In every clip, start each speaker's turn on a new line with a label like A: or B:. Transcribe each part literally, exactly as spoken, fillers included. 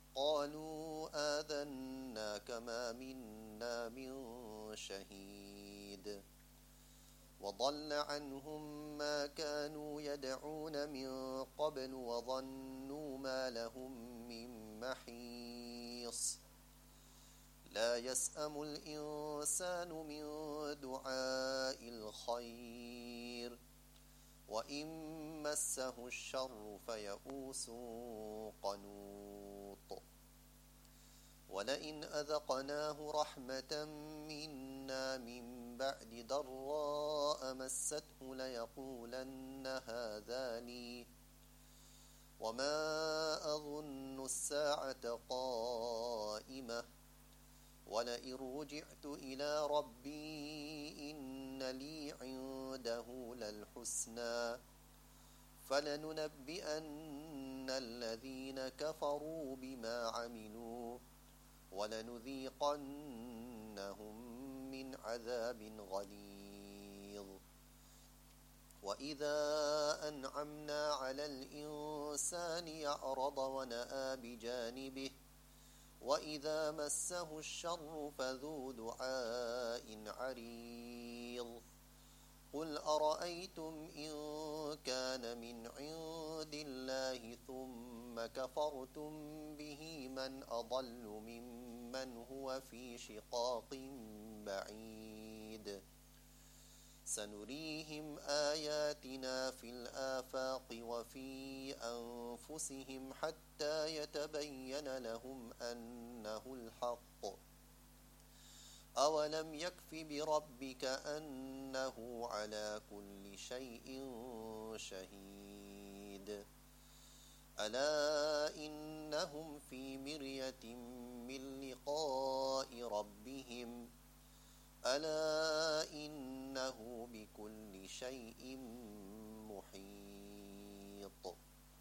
A: قالوا آذناك ما منا من شهيد وضل عنهم ما كانوا يدعون من قبل وظنوا ما لهم من محيص لا يسأم الإنسان من دعاء الخير وإن مسه الشر فيئوس قنوط ولئن أذقناه رحمة منا من بعد ضراء مسته ليقولن هذا لي وما أظن الساعة قائمة ولئن رجعت إلى ربي إن لي عنده للحسنى فلننبئن الذين كفروا بما عملوا ولنذيقنهم من عذاب غليظ وإذا أنعمنا على الإنسان يعرض ونأى بجانبه وإذا مسه الشر فذو دعاء عريض قل أرأيتم إن كان من عند الله ثم كفرتم به من أضل ممن هو في شقاق بعيد سنريهم آياتنا في الآفاق وفي أنفسهم حتى يتبين لهم أنه الحق أولم يكف بربك أنه على كل شيء شهيد ألا إنهم في مرية من لقاء ربهم ألا إنه بكل شيء محيط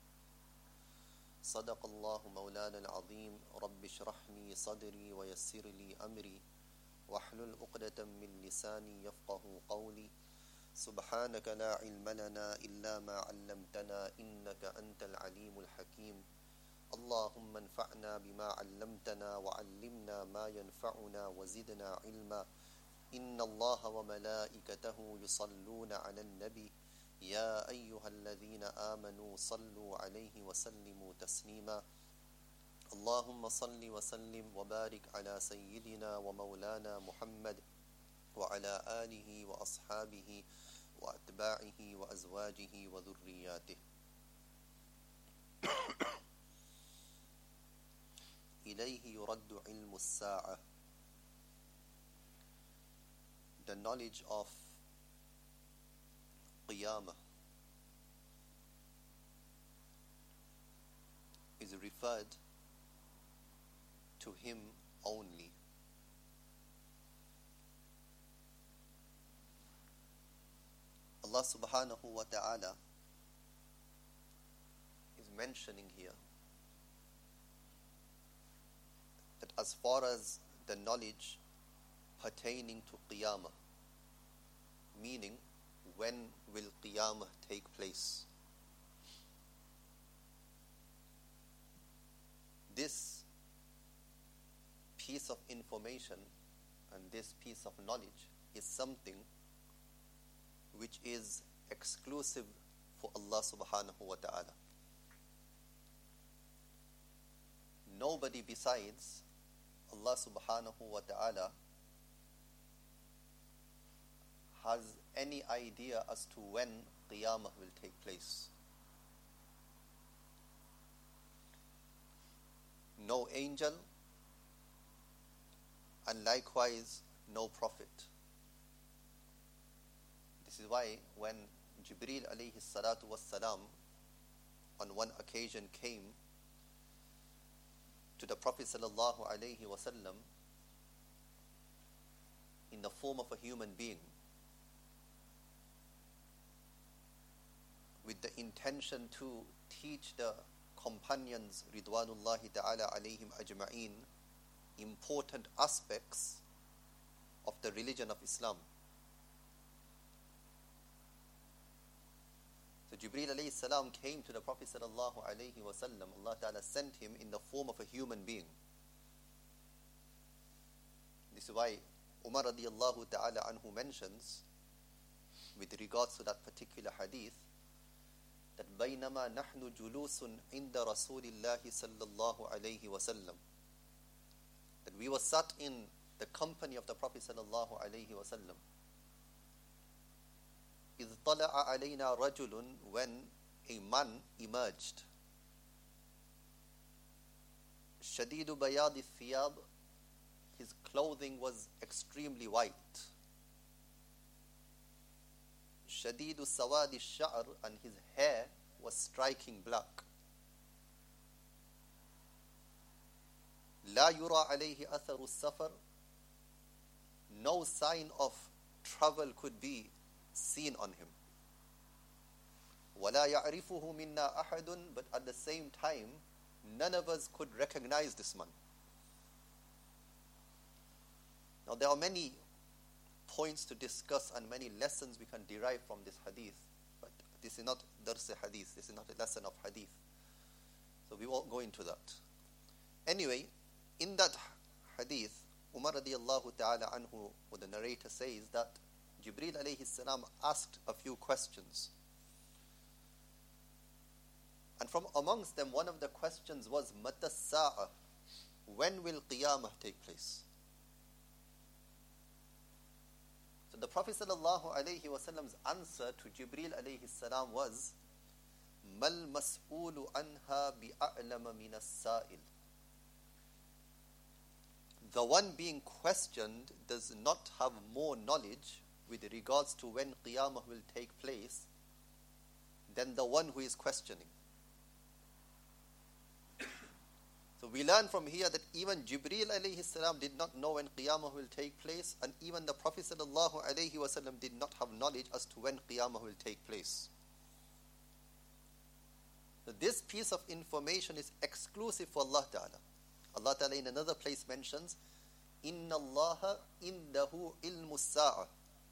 A: صدق الله مولانا العظيم رب اشرح لي صدري ويسر لي أمري واحلل عقدة من لساني يفقه قولي سبحانك لا علم لنا إلا ما علمتنا إنك أنت العليم الحكيم اللهم انفعنا بما علمتنا وعلمنا ما ينفعنا وزدنا علما إن الله وملائكته يصلون على النبي يا أيها الذين آمنوا صلوا عليه وسلموا تسليما اللهم صل وسلم وبارك على سيدنا ومولانا محمد وعلى آله وأصحابه وأتباعه وأزواجه وذرياته إليه يرد علم الساعة. The knowledge of Qiyamah is referred to him only. Allah subhanahu wa ta'ala is mentioning here that as far as the knowledge pertaining to Qiyamah, meaning when will Qiyamah take place, this piece of information and this piece of knowledge is something which is exclusive for Allah subhanahu wa ta'ala. Nobody besides Allah subhanahu wa ta'ala has any idea as to when Qiyamah will take place. No angel, and likewise no prophet. This is why when Jibreel alayhi salatu was salam on one occasion came to the Prophet sallallahu alayhi wasallam in the form of a human being with the intention to teach the companions ridwanullahi ta'ala alayhim ajma'in important aspects of the religion of Islam. So Jibreel alayhi salam came to the Prophet sallallahu alayhi wa sallam. Allah Ta'ala sent him in the form of a human being. This is why Umar radiallahu ta'ala anhu mentions, with regards to that particular hadith, that بَيْنَمَا نَحْنُ جُلُوسٌ عِنْدَ رَسُولِ اللَّهِ صَلَّى اللَّهُ عَلَيْهِ وَسَلَّمَ, that we were sat in the company of the Prophet sallallahu alayhi wa sallam. إِذْ طَلَعَ عَلَيْنَا رَجُلٌ, when a man emerged. شَدِيدُ بَيَاضِ الثِّيَابِ, his clothing was extremely white. شَدِيدُ سَوَادِ الشَّعْرِ, and his hair was striking black. لَا يُرَى عَلَيْهِ أَثَرُ السَّفَرِ, no sign of travel could be seen on him. وَلَا يَعْرِفُهُ مِنَّا أَحَدٌ, but at the same time, none of us could recognize this man. Now there are many points to discuss and many lessons we can derive from this hadith, but this is not dars hadith, this is not a lesson of hadith, so we won't go into that. Anyway, in that hadith, Umar radiallahu ta'ala anhu, or the narrator says that Jibreel alayhi salam asked a few questions. And from amongst them, one of the questions was, Mata sa'a, when will Qiyamah take place? So the Prophet sallallahu alayhi wa sallam's answer to Jibreel alayhi salam was, Mal mas'ulu anha bi'a'lama min as-sa'il. The one being questioned does not have more knowledge with regards to when Qiyamah will take place than the one who is questioning. So we learn from here that even Jibreel alayhi salam did not know when Qiyamah will take place, and even the Prophet sallallahu alayhi wa sallam did not have knowledge as to when Qiyamah will take place. So this piece of information is exclusive for Allah Ta'ala. Allah Ta'ala in another place mentions, Inna Allaha indahu ilmu sa'a,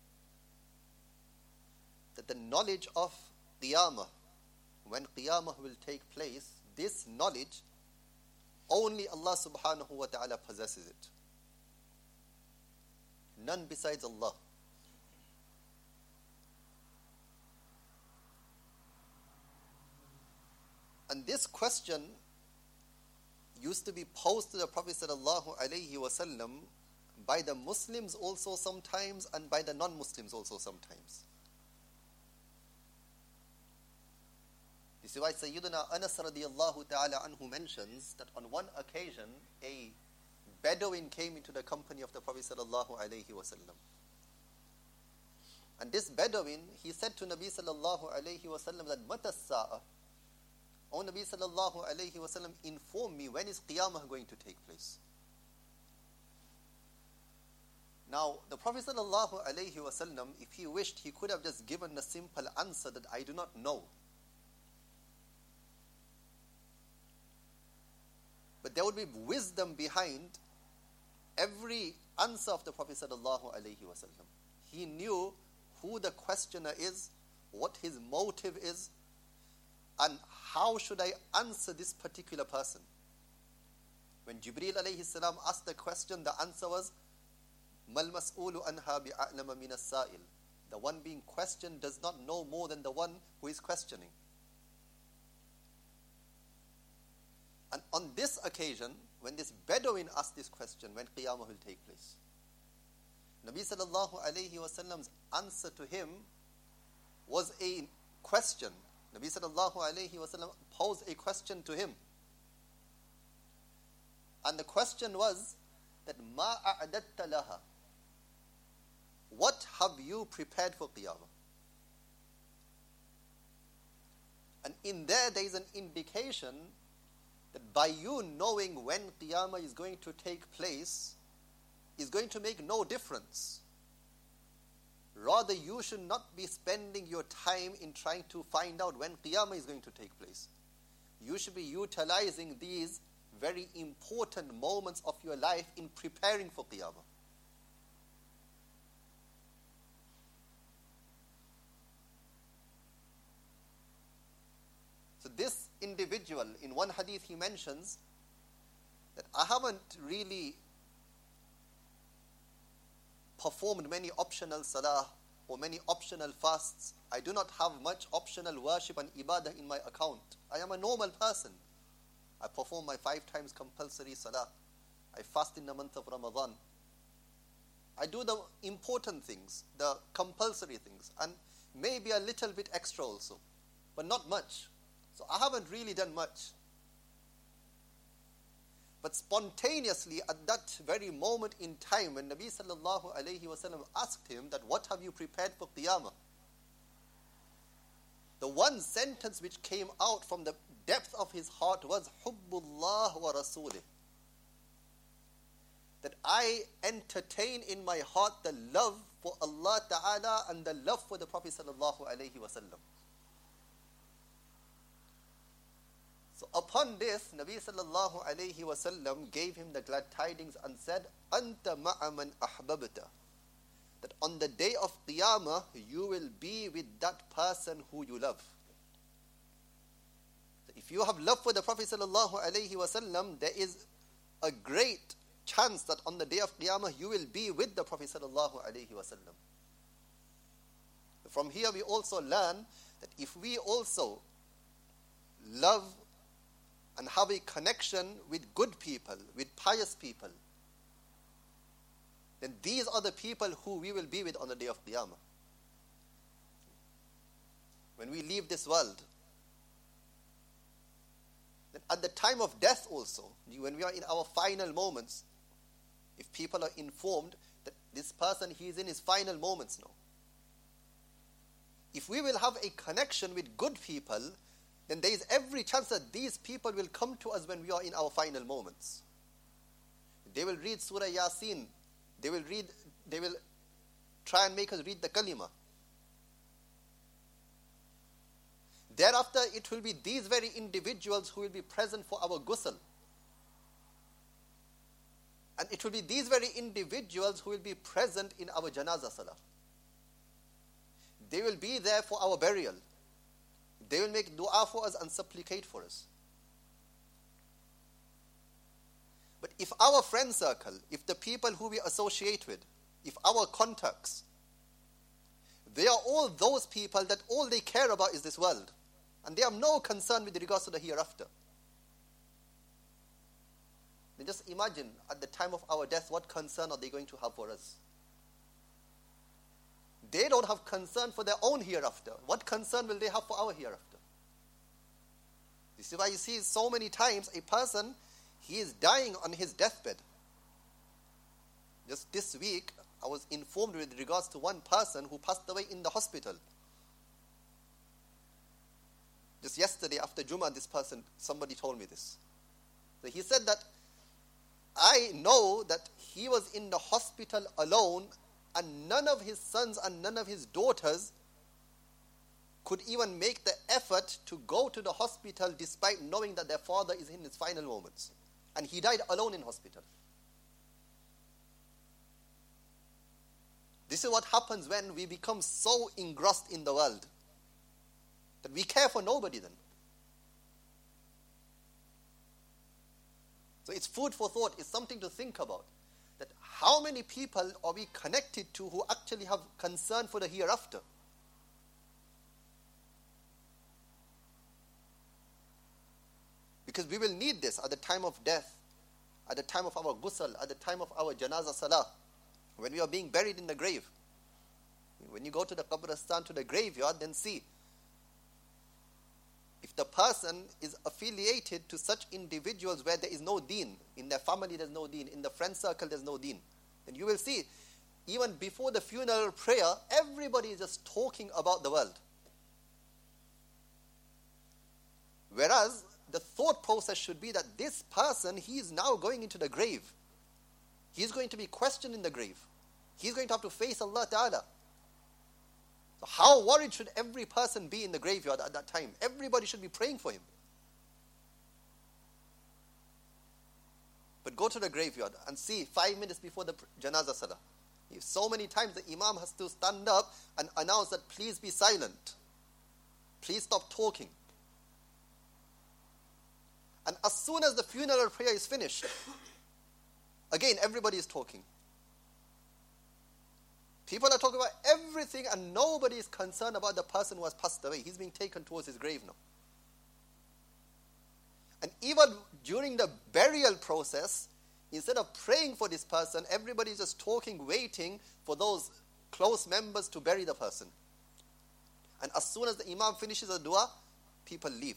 A: that the knowledge of Qiyamah, when Qiyamah will take place, this knowledge, only Allah subhanahu wa ta'ala possesses it. None besides Allah. And this question used to be posed to the Prophet sallallahu alaihi wasallam by the Muslims also sometimes and by the non-Muslims also sometimes. This is why Sayyidina Anas radiallahu ta'ala anhu mentions that on one occasion a Bedouin came into the company of the Prophet sallallahu alaihi wasallam. And this Bedouin, he said to Nabi sallallahu alaihi wasallam that Mata sa'a, O Nabi sallallahu alayhi wa sallam, inform me, when is Qiyamah going to take place? Now, the Prophet sallallahu alayhi wa sallam, if he wished, he could have just given a simple answer that I do not know. But there would be wisdom behind every answer of the Prophet sallallahu alayhi wa sallam. He knew who the questioner is, what his motive is, and how should I answer this particular person? When Jibreel alayhi salam asked the question, the answer was, Mal mas'ulu anha bi'a'lama min as-sa'il. The one being questioned does not know more than the one who is questioning. And on this occasion, when this Bedouin asked this question, when Qiyamah will take place, Nabi sallallahu alayhi wa sallam's answer to him was a question. Nabi sallallahu alayhi wa sallam posed a question to him. And the question was that, Ma a'adatta laha, what have you prepared for Qiyamah? And in there, there is an indication that by you knowing when Qiyamah is going to take place, is going to make no difference. Rather, you should not be spending your time in trying to find out when Qiyamah is going to take place. You should be utilizing these very important moments of your life in preparing for Qiyamah. this individual, in one hadith he mentions that I haven't really performed many optional salah or many optional fasts. I do not have much optional worship and ibadah in my account. I am a normal person. I perform my five times compulsory salah. I fast in the month of Ramadan. I do the important things, the compulsory things, and maybe a little bit extra also, but not much. So I haven't really done much. But spontaneously at that very moment in time when Nabi sallallahu alayhi wasallam asked him that what have you prepared for Qiyamah? The one sentence which came out from the depth of his heart was Hubbullah wa Rasulih. That I entertain in my heart the love for Allah Ta'ala and the love for the Prophet sallallahu alayhi wasallam. So upon this, Nabi sallallahu alayhi wasallam gave him the glad tidings and said, Anta ma'a man ahbabta. That on the day of Qiyamah, you will be with that person who you love. So if you have love for the Prophet sallallahu alayhi wasallam, there is a great chance that on the day of Qiyamah, you will be with the Prophet sallallahu alayhi wasallam. From here we also learn that if we also love and have a connection with good people, with pious people, then these are the people who we will be with on the day of Qiyamah. When we leave this world, then at the time of death also, when we are in our final moments, if people are informed that this person, he is in his final moments now, if we will have a connection with good people, then there is every chance that these people will come to us when we are in our final moments. They will read Surah Yasin. They will read, they will try and make us read the kalima. Thereafter, it will be these very individuals who will be present for our ghusl. And it will be these very individuals who will be present in our janazah salah. They will be there for our burial. They will make dua for us and supplicate for us. But if our friend circle, if the people who we associate with, if our contacts, they are all those people that all they care about is this world, and they have no concern with regards to the hereafter, then just imagine at the time of our death, what concern are they going to have for us? They don't have concern for their own hereafter. What concern will they have for our hereafter? This is why you see so many times a person, he is dying on his deathbed. Just this week, I was informed with regards to one person who passed away in the hospital. Just yesterday after Jummah, this person, somebody told me this. So he said that, I know that he was in the hospital alone and none of his sons and none of his daughters could even make the effort to go to the hospital despite knowing that their father is in his final moments. And he died alone in hospital. This is what happens when we become so engrossed in the world that we care for nobody then. So it's food for thought. It's something to think about. That how many people are we connected to who actually have concern for the hereafter? Because we will need this at the time of death, at the time of our ghusl, at the time of our janazah salah, when we are being buried in the grave. When you go to the qabristan, to the graveyard, then see, if the person is affiliated to such individuals where there is no deen, in their family there's no deen, in the friend circle there's no deen, then you will see, even before the funeral prayer, everybody is just talking about the world. Whereas, the thought process should be that this person, he is now going into the grave. He is going to be questioned in the grave. He is going to have to face Allah Ta'ala. So how worried should every person be in the graveyard at that time? Everybody should be praying for him. But go to the graveyard and see five minutes before the janazah salah. So many times the imam has to stand up and announce that please be silent. Please stop talking. And as soon as the funeral prayer is finished, again, everybody is talking. People are talking about everything and nobody is concerned about the person who has passed away. He's being taken towards his grave now. And even during the burial process, instead of praying for this person, everybody is just talking, waiting for those close members to bury the person. And as soon as the imam finishes the dua, people leave.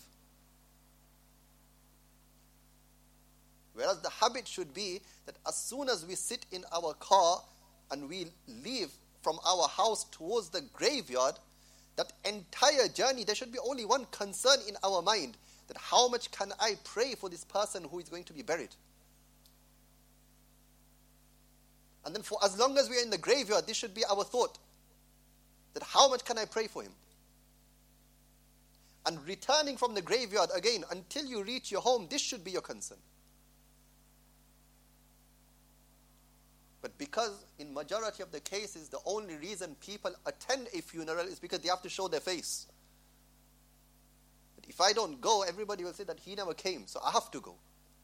A: Whereas the habit should be that as soon as we sit in our car and we leave from our house towards the graveyard, that entire journey, there should be only one concern in our mind, that how much can I pray for this person who is going to be buried? And then for as long as we are in the graveyard, this should be our thought, that how much can I pray for him? And returning from the graveyard again, until you reach your home, this should be your concern. But because in majority of the cases, the only reason people attend a funeral is because they have to show their face. But if I don't go, everybody will say that he never came, so I have to go.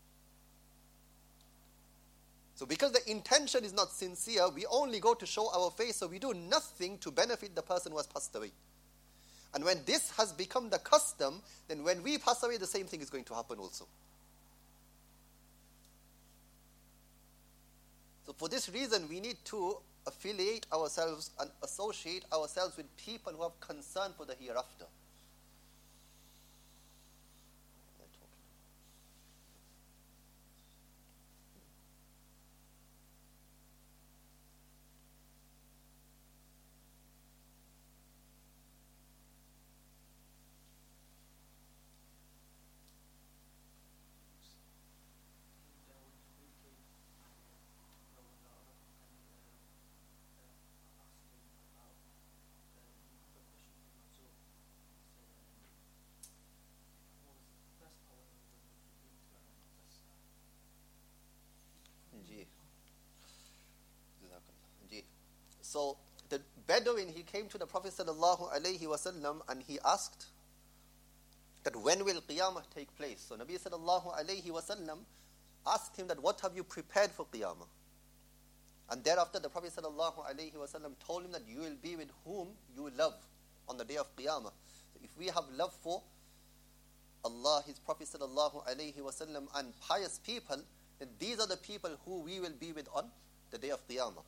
A: So because the intention is not sincere, we only go to show our face, so we do nothing to benefit the person who has passed away. And when this has become the custom, then when we pass away, the same thing is going to happen also. So for this reason, we need to affiliate ourselves and associate ourselves with people who have concern for the hereafter. So the Bedouin, he came to the Prophet sallallahu alaihi wasallam and he asked that when will Qiyamah take place? So Nabi sallallahu alaihi wasallam asked him that what have you prepared for Qiyamah? And thereafter the Prophet sallallahu alaihi wasallam told him that you will be with whom you love on the day of Qiyamah. So if we have love for Allah, His Prophet sallallahu alaihi wasallam and pious people, then these are the people who we will be with on the day of Qiyamah.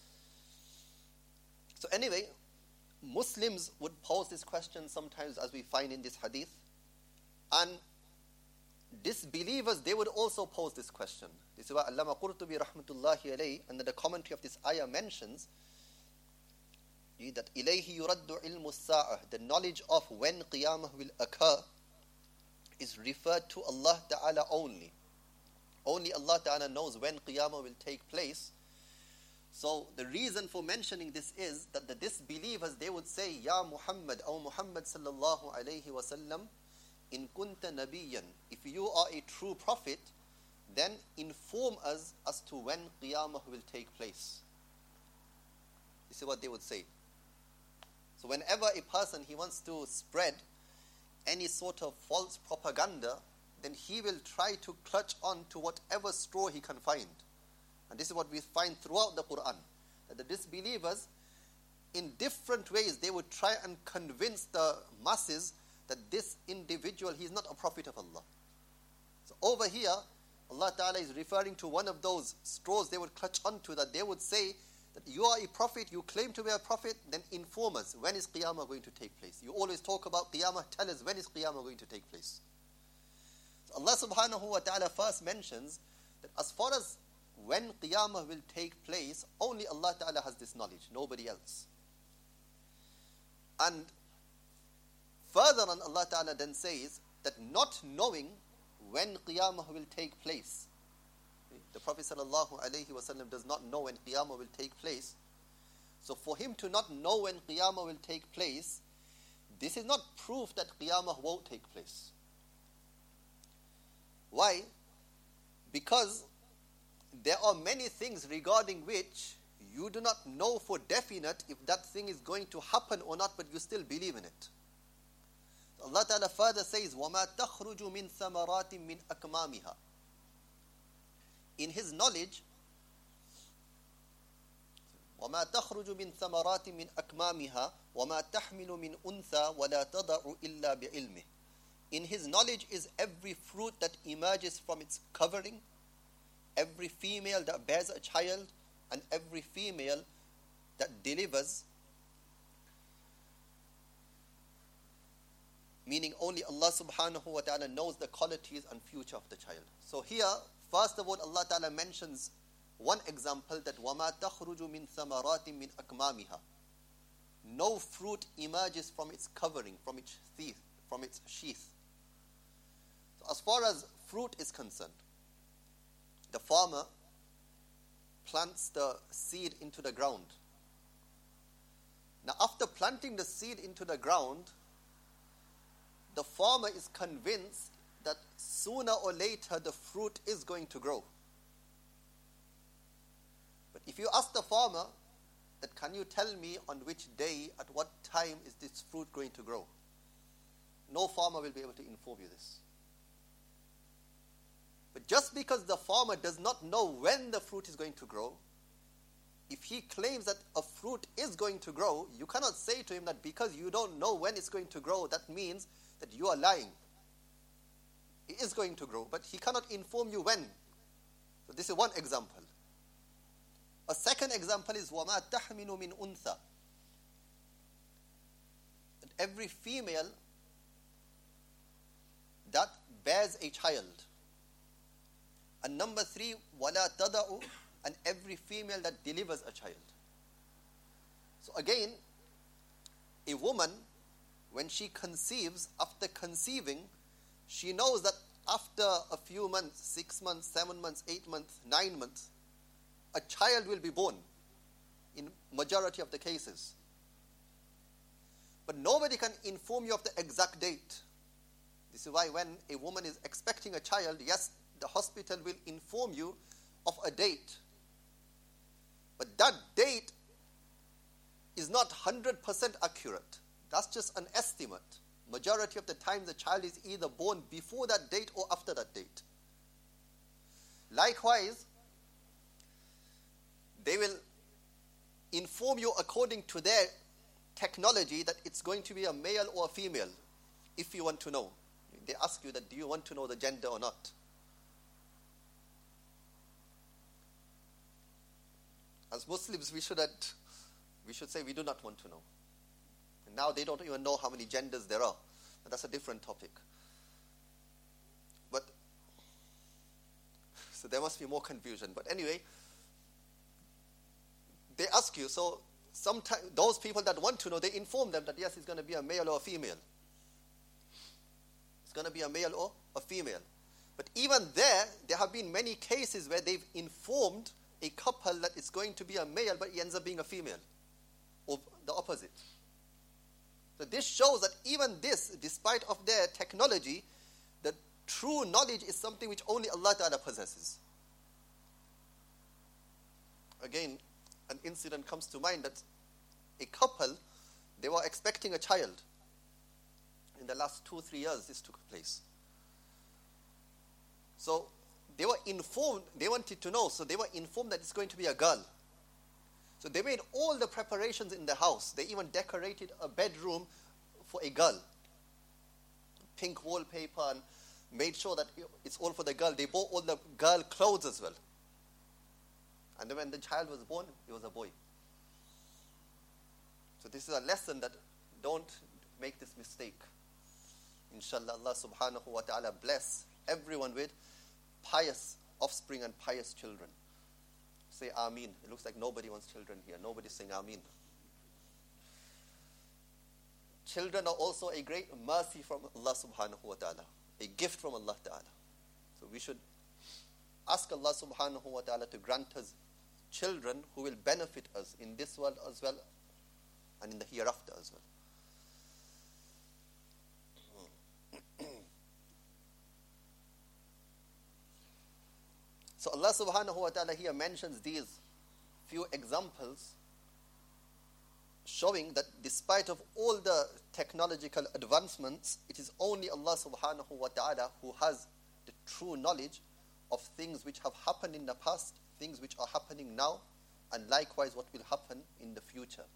A: So anyway, Muslims would pose this question sometimes, as we find in this hadith. And disbelievers, they would also pose this question. This is why Allama Qurtubi rahmatullahi alayhi, and the commentary of this ayah mentions that ilayhi yuraddu ilmu sa'ah, the knowledge of when Qiyamah will occur, is referred to Allah Ta'ala only. Only Allah Ta'ala knows when Qiyamah will take place. So the reason for mentioning this is that the disbelievers, they would say, Ya Muhammad, O Muhammad sallallahu alayhi wa sallam, in kunta nabiyan, if you are a true prophet, then inform us as to when Qiyamah will take place. This is what they would say. So whenever a person, he wants to spread any sort of false propaganda, then he will try to clutch on to whatever straw he can find. And this is what we find throughout the Quran, that the disbelievers, in different ways, they would try and convince the masses that this individual, he is not a prophet of Allah. So over here, Allah Ta'ala is referring to one of those straws they would clutch onto, that they would say that you are a prophet, you claim to be a prophet, then inform us, when is Qiyamah going to take place? You always talk about Qiyamah, tell us, when is Qiyamah going to take place? So Allah Subhanahu wa Ta'ala first mentions that as far as when Qiyamah will take place, only Allah Ta'ala has this knowledge, nobody else. And further on, Allah Ta'ala then says that not knowing when Qiyamah will take place, the Prophet Sallallahu Alaihi Wasallam does not know when Qiyamah will take place. So for him to not know when Qiyamah will take place, this is not proof that Qiyamah won't take place. Why? Because there are many things regarding which you do not know for definite if that thing is going to happen or not, but you still believe in it. Allah Ta'ala further says, وَمَا تَخْرُجُ مِنْ ثَمَرَاتٍ مِنْ أَكْمَامِهَا. In His knowledge, وَمَا تَخْرُجُ مِنْ ثَمَرَاتٍ مِنْ أَكْمَامِهَا وَمَا تَحْمِلُ مِنْ أُنْثَى وَلَا تَضَعُ إِلَّا بِعِلْمِهِ. In His knowledge is every fruit that emerges from its covering, every female that bears a child, and every female that delivers, meaning only Allah subhanahu wa ta'ala knows the qualities and future of the child. So here, first of all, Allah Ta'ala mentions one example, that وَمَا تَخْرُجُ مِنْ ثَمَرَاتٍ مِنْ أَكْمَامِهَا. No fruit emerges from its covering, from its sheath, from its sheath. So as far as fruit is concerned, the farmer plants the seed into the ground. Now after planting the seed into the ground, the farmer is convinced that sooner or later the fruit is going to grow. But if you ask the farmer that, can you tell me on which day, at what time is this fruit going to grow? No farmer will be able to inform you this. But just because the farmer does not know when the fruit is going to grow, if he claims that a fruit is going to grow, you cannot say to him that because you don't know when it's going to grow, that means that you are lying. It is going to grow, but he cannot inform you when. So this is one example. A second example is وَمَا تَحْمِلُ مِنْ أُنْثَى. That every female that bears a child. And number three, وَلَا تَضَعُ, and every female that delivers a child. So again, a woman, when she conceives, after conceiving, she knows that after a few months, six months, seven months, eight months, nine months, a child will be born in majority of the cases. But nobody can inform you of the exact date. This is why when a woman is expecting a child, yes, the hospital will inform you of a date. But that date is not one hundred percent accurate. That's just an estimate. Majority of the time the child is either born before that date or after that date. Likewise, they will inform you according to their technology that it's going to be a male or a female, if you want to know. They ask you that, do you want to know the gender or not? As Muslims, we should, we should say we do not want to know. And now they don't even know how many genders there are. But that's a different topic. But, so there must be more confusion. But anyway, they ask you, so sometimes those people that want to know, they inform them that yes, it's going to be a male or a female. It's going to be a male or a female. But even there, there have been many cases where they've informed a couple that it's going to be a male, but he ends up being a female. Or the opposite. So this shows that even this, despite of their technology, the true knowledge is something which only Allah Ta'ala possesses. Again, an incident comes to mind that a couple, they were expecting a child. In the last two, three years, this took place. So they were informed, they wanted to know, so they were informed that it's going to be a girl. So they made all the preparations in the house. They even decorated a bedroom for a girl. Pink wallpaper, and made sure that it's all for the girl. They bought all the girl clothes as well. And then when the child was born, he was a boy. So this is a lesson that don't make this mistake. Inshallah, Allah subhanahu wa ta'ala bless everyone with pious offspring and pious children. Say Ameen. It looks like nobody wants children here. Nobody's saying Ameen. Children are also a great mercy from Allah subhanahu wa ta'ala. A gift from Allah ta'ala. So we should ask Allah subhanahu wa ta'ala to grant us children who will benefit us in this world as well and in the hereafter as well. So Allah subhanahu wa ta'ala here mentions these few examples showing that despite of all the technological advancements, it is only Allah subhanahu wa ta'ala who has the true knowledge of things which have happened in the past, things which are happening now, and likewise what will happen in the future.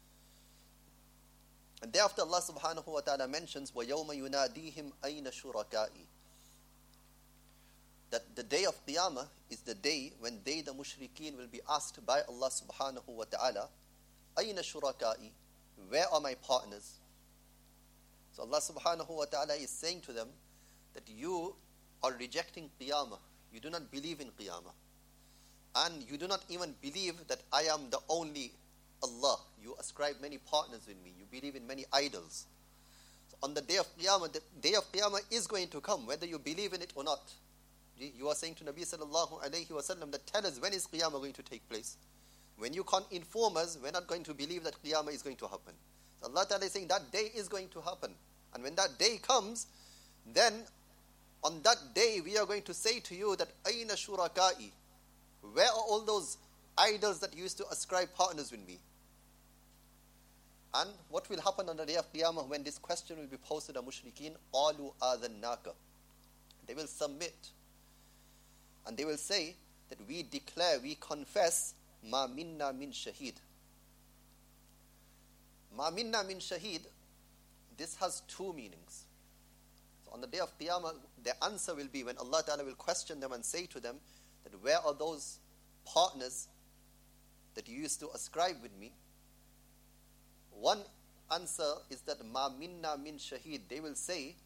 A: And thereafter Allah subhanahu wa ta'ala mentions, وَيَوْمَ يُنَادِيهِمْ أَيْنَ شُرَكَائِي, that the day of Qiyamah is the day when they, the mushrikeen, will be asked by Allah subhanahu wa ta'ala, أَيْنَ شُرَكَائِي, where are my partners? So Allah subhanahu wa ta'ala is saying to them that you are rejecting Qiyamah. You do not believe in Qiyamah. And you do not even believe that I am the only Allah. You ascribe many partners with me. You believe in many idols. So on the day of Qiyamah, the day of Qiyamah is going to come, whether you believe in it or not. You are saying to Nabi sallallahu alayhi wa sallam that tell us, when is Qiyamah going to take place? When you can't inform us, we're not going to believe that Qiyamah is going to happen. So Allah Ta'ala is saying that day is going to happen. And when that day comes, then on that day we are going to say to you that أَيْنَ شُرَكَائِي, where are all those idols that used to ascribe partners with me? And what will happen on the day of Qiyamah when this question will be posed to the mushrikeen? قَالُوا آذَنَّاكَ, they will submit. And they will say that we declare, we confess, مَا مِنَّا مِن شَهِيد. مَا مِنَّا مِن شَهِيد, this has two meanings. So on the day of Qiyamah, their answer will be, when Allah Ta'ala will question them and say to them, that where are those partners that you used to ascribe with me? One answer is that ma minna min shaheed. They will say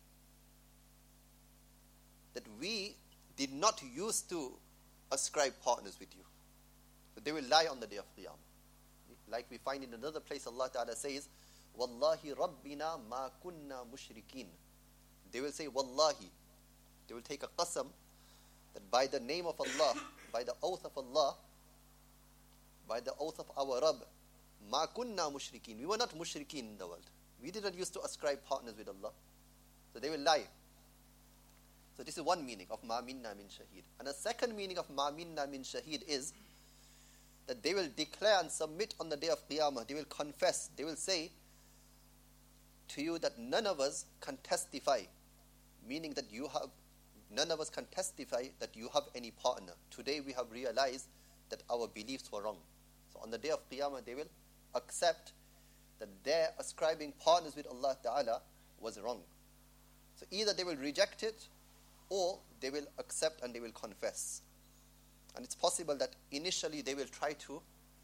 A: that we did not used to ascribe partners with you. So they will lie on the day of Qiyamah. Like we find in another place, Allah Ta'ala says, Wallahi Rabbina ma kunna mushrikeen. They will say, Wallahi. They will take a qasam, that by the name of Allah, by the oath of Allah, by the oath of our Rabb, ma kunna mushrikeen. We were not mushrikeen in the world. We didn't used to ascribe partners with Allah. So they will lie. So this is one meaning of ma minna min shaheed. And a second meaning of ma minna min shaheed is that they will declare and submit on the day of Qiyamah. They will confess. They will say to you that none of us can testify, meaning that you have None of us can testify that you have any partner. Today we have realized that our beliefs were wrong. So on the day of Qiyamah, they will accept that their ascribing partners with Allah Ta'ala was wrong. So either they will reject it, or they will accept and they will confess. And it's possible that initially they will try to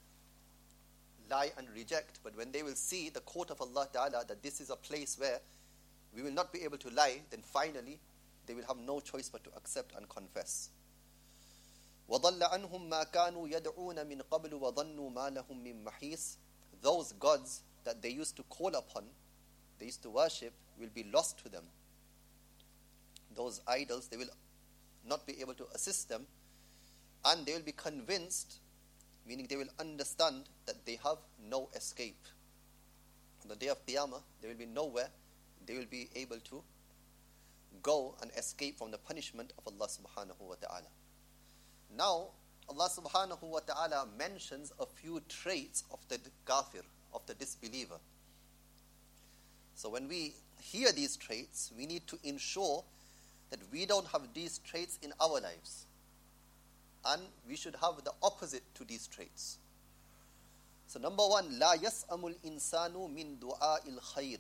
A: lie and reject, but when they will see the court of Allah Ta'ala, that this is a place where we will not be able to lie, then finally they will have no choice but to accept and confess. وَضَلَّ عَنْهُمْ مَا كَانُوا يَدْعُونَ مِنْ قَبْلُ وَظَنُّوا مَا لَهُمْ مِنْ مَحِيصٍ. Those gods that they used to call upon, they used to worship, will be lost to them. Those idols, they will not be able to assist them, and they will be convinced, meaning they will understand that they have no escape. On the day of Qiyamah, there will be nowhere they will be able to go and escape from the punishment of Allah subhanahu wa ta'ala. Now, Allah subhanahu wa ta'ala mentions a few traits of the kafir, of the disbeliever. So when we hear these traits, we need to ensure that we don't have these traits in our lives. And we should have the opposite to these traits. So number one, لا يسأم الإنسان من دعاء الخير.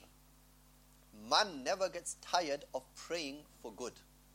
A: Man never gets tired of praying for good.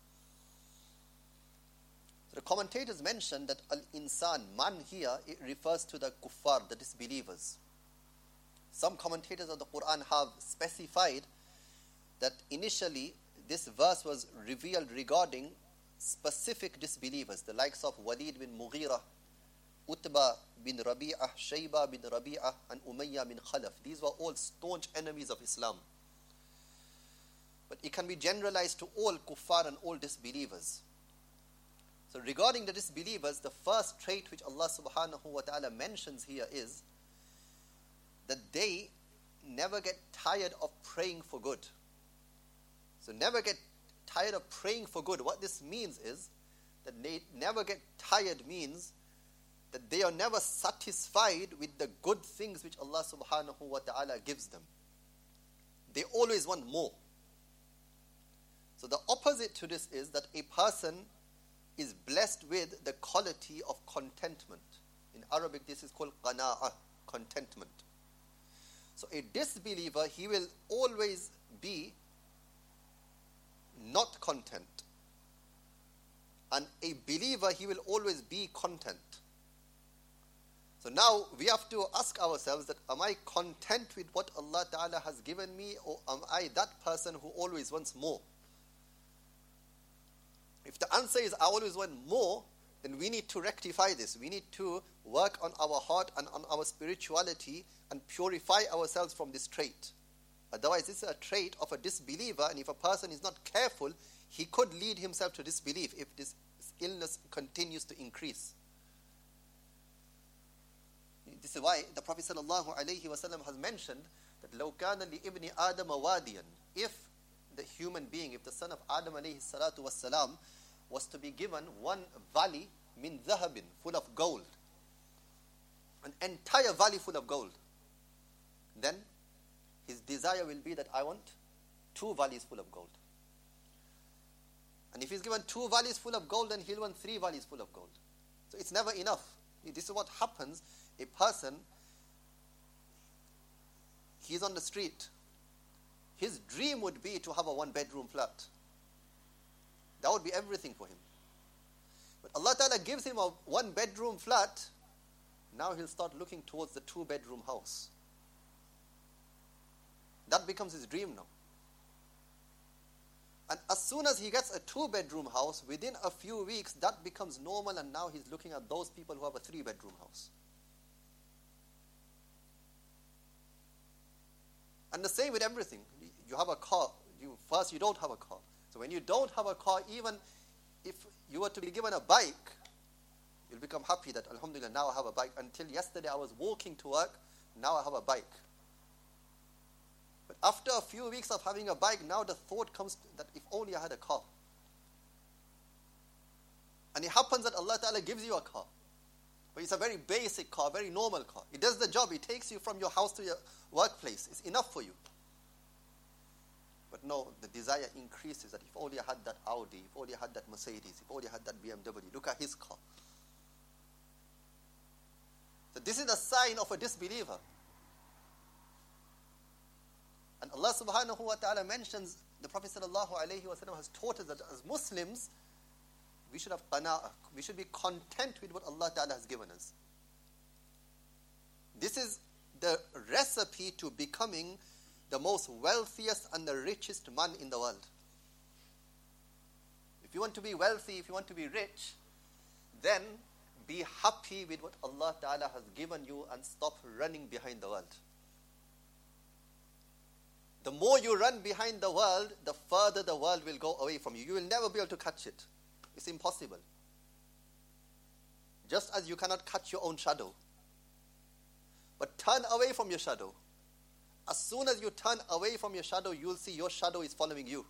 A: So the commentators mention that al-insan, man here, it refers to the kuffar, the disbelievers. Some commentators of the Quran have specified that initially this verse was revealed regarding specific disbelievers, the likes of Walid bin Mughira, Utbah bin Rabi'ah, Shayba bin Rabi'ah, and Umayyah bin Khalaf. These were all staunch enemies of Islam. But it can be generalized to all kuffar and all disbelievers. So regarding the disbelievers, the first trait which Allah subhanahu wa ta'ala mentions here is that they never get tired of praying for good. So never get tired of praying for good. What this means is that they never get tired means that they are never satisfied with the good things which Allah subhanahu wa ta'ala gives them. They always want more. So the opposite to this is that a person is blessed with the quality of contentment. In Arabic, this is called qana'ah, contentment. So a disbeliever, he will always be not content. And a believer, he will always be content. So now we have to ask ourselves that, am I content with what Allah Ta'ala has given me, or am I that person who always wants more? If the answer is I always want more, then we need to rectify this. We need to work on our heart and on our spirituality and purify ourselves from this trait. Otherwise, this is a trait of a disbeliever, and if a person is not careful, he could lead himself to disbelief if this illness continues to increase. This is why the Prophet sallallahu alaihi wasallam has mentioned that لَوْ كَانَ لِإِبْنِ آدَمَ وَادِيًا, if the human being, if the son of Adam alayhi salatu wassalam was to be given one valley min dhahabin, full of gold, an entire valley full of gold, then his desire will be that I want two valleys full of gold. And if he's given two valleys full of gold, then he'll want three valleys full of gold. So it's never enough. This is what happens. A person, he's on the street. His dream would be to have a one-bedroom flat. That would be everything for him. But Allah Ta'ala gives him a one-bedroom flat. Now he'll start looking towards the two-bedroom house. That becomes his dream now. And as soon as he gets a two-bedroom house, within a few weeks, that becomes normal, and now he's looking at those people who have a three-bedroom house. And the same with everything. You have a car. You first, you don't have a car. So when you don't have a car, even if you were to be given a bike, you'll become happy that, alhamdulillah, now I have a bike. Until yesterday, I was walking to work. Now I have a bike. But after a few weeks of having a bike, now the thought comes that if only I had a car. And it happens that Allah Ta'ala gives you a car. But it's a very basic car, very normal car. It does the job. It takes you from your house to your workplace. It's enough for you. But no, the desire increases that if only I had that Audi, if only I had that Mercedes, if only I had that B M W. Look at his car. So this is a sign of a disbeliever. And Allah subhanahu wa ta'ala mentions, the Prophet sallallahu alayhi wa sallam has taught us that as Muslims, we should have qana'ah. We should be content with what Allah Ta'ala has given us. This is the recipe to becoming the most wealthiest and the richest man in the world. If you want to be wealthy, if you want to be rich, then be happy with what Allah Ta'ala has given you and stop running behind the world. The more you run behind the world, the further the world will go away from you. You will never be able to catch it. It's impossible. Just as you cannot catch your own shadow. But turn away from your shadow. As soon as you turn away from your shadow, you'll see your shadow is following you.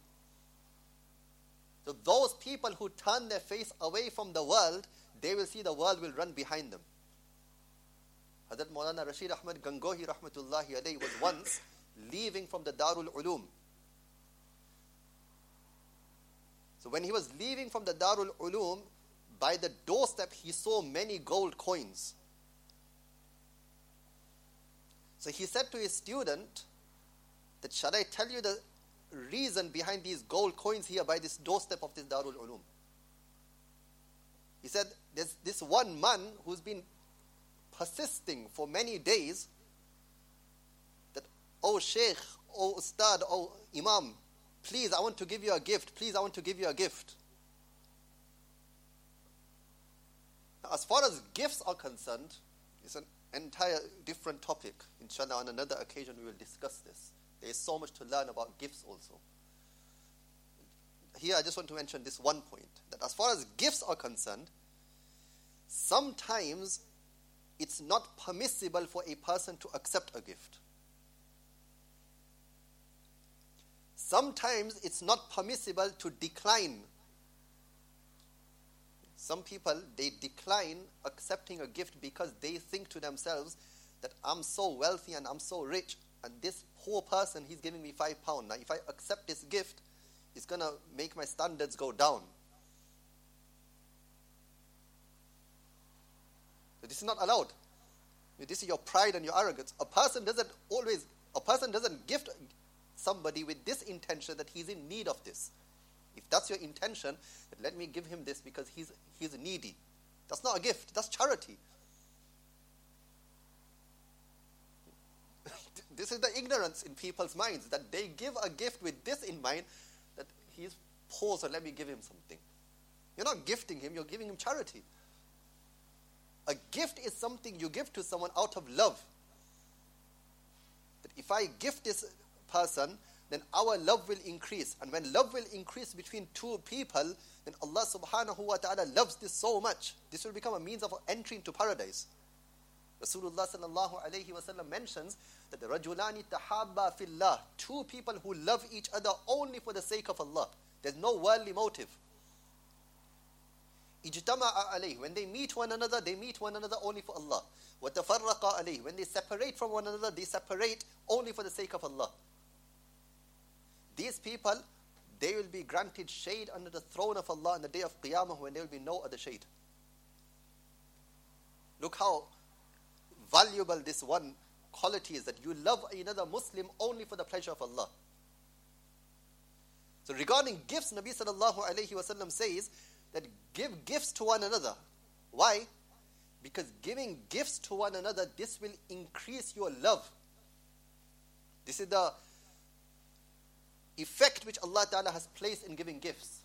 A: So those people who turn their face away from the world, they will see the world will run behind them. Hazrat Maulana Rashid Ahmad Gangohi rahmatullahi alayhi was once leaving from the Darul Ulum. So when he was leaving from the Darul Ulum, by the doorstep he saw many gold coins. So he said to his student that, shall I tell you the reason behind these gold coins here by this doorstep of this Darul Ulum? He said, there's this one man who's been persisting for many days that, oh Shaykh, oh Ustad, oh Imam, please, I want to give you a gift. Please, I want to give you a gift. Now, as far as gifts are concerned, it's an entire different topic. Inshallah, on another occasion we will discuss this. There is so much to learn about gifts also. Here I just want to mention this one point, that as far as gifts are concerned, sometimes it's not permissible for a person to accept a gift. Sometimes it's not permissible to decline Some people, they decline accepting a gift because they think to themselves that I'm so wealthy and I'm so rich, and this poor person, he's giving me five pounds. Now, if I accept this gift, it's going to make my standards go down. So this is not allowed. This is your pride and your arrogance. A person doesn't always, a person doesn't gift somebody with this intention that he's in need of this. If that's your intention, then let me give him this because he's he's needy. That's not a gift, that's charity. This is the ignorance in people's minds, that they give a gift with this in mind, that he's poor, so let me give him something. You're not gifting him, you're giving him charity. A gift is something you give to someone out of love. That if I gift this person, then our love will increase. And when love will increase between two people, then Allah subhanahu wa ta'ala loves this so much. This will become a means of entry into paradise. Rasulullah sallallahu alayhi wa sallam mentions that the rajulani tahabba fillah, two people who love each other only for the sake of Allah. There's no worldly motive. Ijtama'a alayh, when they meet one another, they meet one another only for Allah. Wa tafarraqa alayh, when they separate from one another, they separate only for the sake of Allah. These people, they will be granted shade under the throne of Allah on the day of Qiyamah, when there will be no other shade. Look how valuable this one quality is, that you love another Muslim only for the pleasure of Allah. So regarding gifts, Nabi sallallahu alayhi wa sallam says that give gifts to one another. Why? Because giving gifts to one another, this will increase your love. This is the effect which Allah Ta'ala has placed in giving gifts.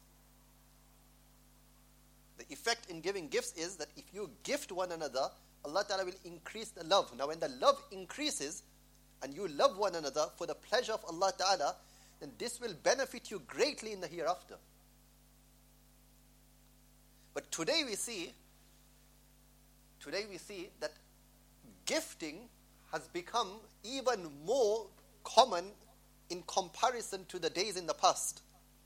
A: The effect in giving gifts is that if you gift one another, Allah Ta'ala will increase the love. Now when the love increases and you love one another for the pleasure of Allah Ta'ala, then this will benefit you greatly in the hereafter. But today we see, today we see that gifting has become even more common in comparison to the days in the past.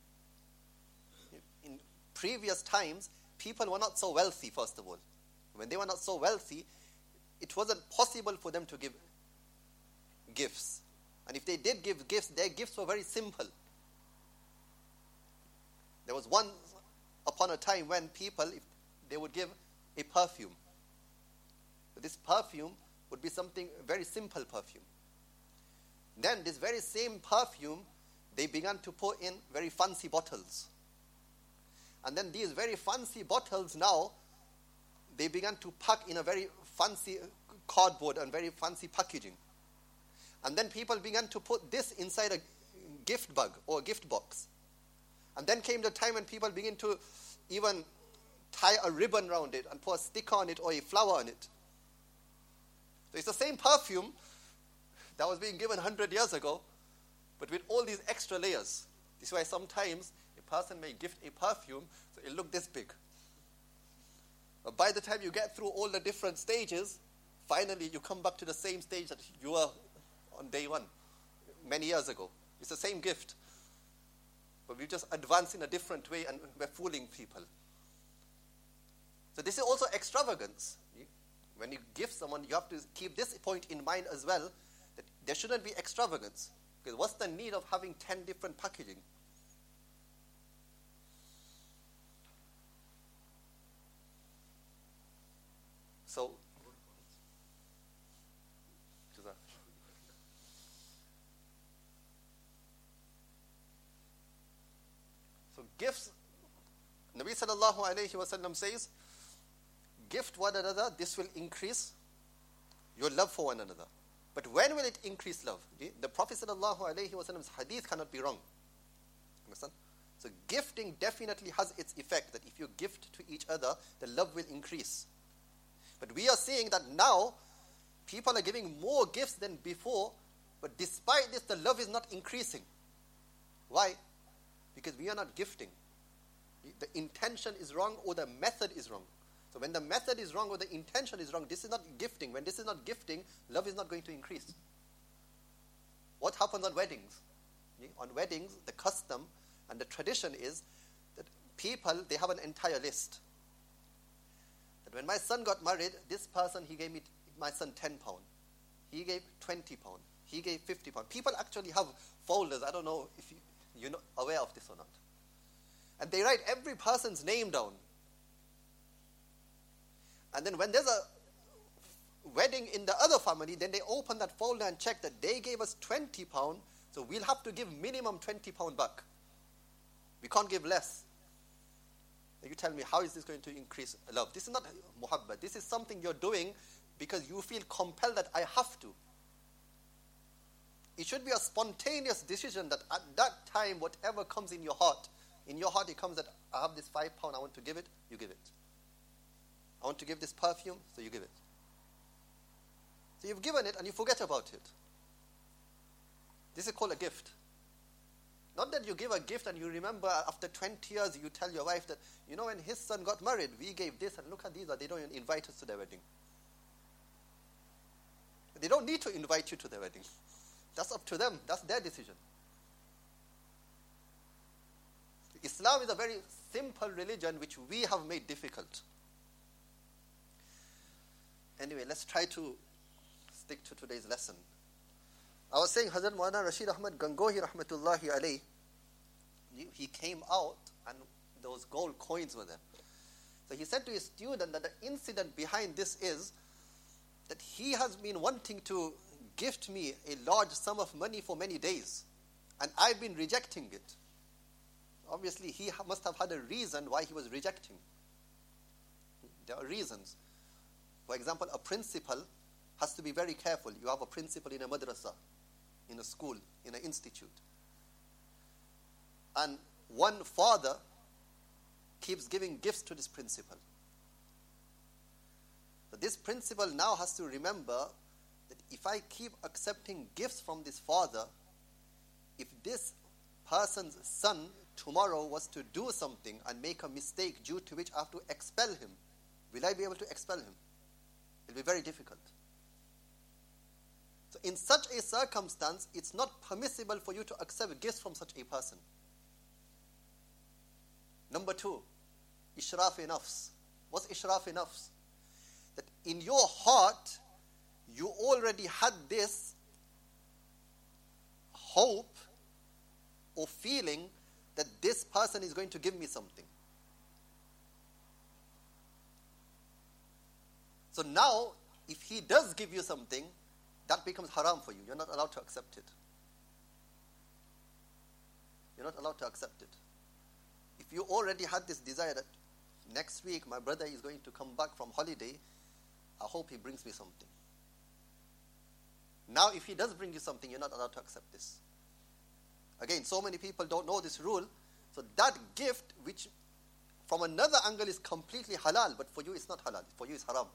A: In previous times, people were not so wealthy, first of all. When they were not so wealthy, it wasn't possible for them to give gifts. And if they did give gifts, their gifts were very simple. There was once upon a time when people, if they would give a perfume. But this perfume would be something very simple perfume. Then this very same perfume, they began to put in very fancy bottles. And then these very fancy bottles now, they began to pack in a very fancy cardboard and very fancy packaging. And then people began to put this inside a gift bag or a gift box. And then came the time when people began to even tie a ribbon around it and put a sticker on it or a flower on it. So it's the same perfume that was being given one hundred years ago, but with all these extra layers. This is why sometimes a person may gift a perfume, so it'll look this big. But by the time you get through all the different stages, finally you come back to the same stage that you were on day one, many years ago. It's the same gift. But we just advance in a different way and we're fooling people. So this is also extravagance. When you give someone, you have to keep this point in mind as well, that there shouldn't be extravagance. Because what's the need of having ten different packaging? So, so gifts, Nabi sallallahu alayhi wa sallam says, gift one another, this will increase your love for one another. But when will it increase love? The Prophet sallallahu alayhi wa sallam's hadith cannot be wrong. Understand? So gifting definitely has its effect, that if you gift to each other, the love will increase. But we are seeing that now, people are giving more gifts than before, but despite this, the love is not increasing. Why? Because we are not gifting. The intention is wrong or the method is wrong. So when the method is wrong or the intention is wrong, this is not gifting. When this is not gifting, love is not going to increase. What happens on weddings? On weddings, the custom and the tradition is that people, they have an entire list. When my son got married, this person, he gave me, my son, ten pounds. He gave twenty pounds. He gave fifty pounds. People actually have folders. I don't know if you, you're not aware of this or not. And they write every person's name down. And then when there's a wedding in the other family, then they open that folder and check that they gave us twenty pounds, so we'll have to give minimum twenty pounds back. We can't give less. You tell me, how is this going to increase love? This is not muhabbat. This is something you're doing because you feel compelled that I have to. It should be a spontaneous decision that at that time, whatever comes in your heart, in your heart it comes that I have this five pound, I want to give it, you give it. I want to give this perfume, so you give it. So you've given it and you forget about it. This is called a gift. Not that you give a gift and you remember after twenty years you tell your wife that, you know, when his son got married, we gave this and look at these, they don't even invite us to their wedding. They don't need to invite you to their wedding. That's up to them. That's their decision. Islam is a very simple religion which we have made difficult. Anyway, let's try to stick to today's lesson. I was saying Hazrat Maulana Rashid Ahmad Gangohi rahmatullahi alayh, he came out and those gold coins were there. So he said to his student that the incident behind this is that he has been wanting to gift me a large sum of money for many days and I've been rejecting it. Obviously he must have had a reason why he was rejecting. There are reasons. For example, a principal has to be very careful. You have a principal in a madrasa, in a school, in an institute. And one father keeps giving gifts to this principal. But this principal now has to remember that if I keep accepting gifts from this father, if this person's son tomorrow was to do something and make a mistake due to which I have to expel him, will I be able to expel him? It will be very difficult. So in such a circumstance, it's not permissible for you to accept gifts from such a person. Number two, ishraf-e nafs. What's ishraf-e nafs? That in your heart, you already had this hope or feeling that this person is going to give me something. So now, if he does give you something, that becomes haram for you. You're not allowed to accept it. You're not allowed to accept it. If you already had this desire that next week my brother is going to come back from holiday, I hope he brings me something. Now if he does bring you something, you're not allowed to accept this. Again, so many people don't know this rule. So that gift, which from another angle is completely halal, but for you it's not halal. For you it's haram.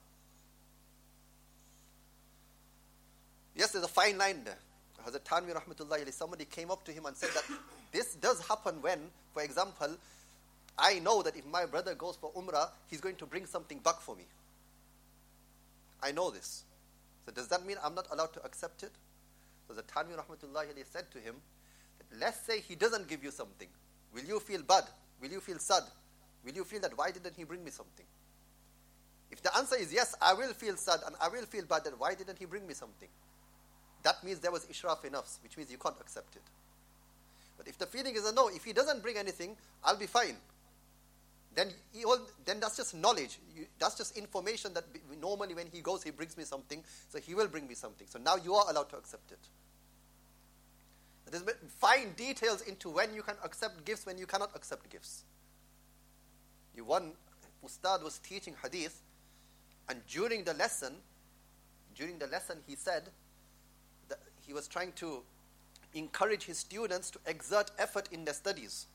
A: Yes, there's a fine line there. Hazrat Thanvi rahmatullahi alayhi, somebody came up to him and said that this does happen when, for example, I know that if my brother goes for Umrah, he's going to bring something back for me. I know this. So does that mean I'm not allowed to accept it? So the Thanvi rahmatullahi alayhi said to him, that let's say he doesn't give you something. Will you feel bad? Will you feel sad? Will you feel that why didn't he bring me something? If the answer is yes, I will feel sad and I will feel bad that why didn't he bring me something? That means there was ishraf in nafs, which means you can't accept it. But if the feeling is a no, if he doesn't bring anything, I'll be fine. Then he all, then that's just knowledge. You, that's just information that normally when he goes, he brings me something, so he will bring me something. So now you are allowed to accept it. There's fine details into when you can accept gifts, when you cannot accept gifts. You, one ustad was teaching hadith, and during the lesson, during the lesson he said, he was trying to encourage his students to exert effort in their studies.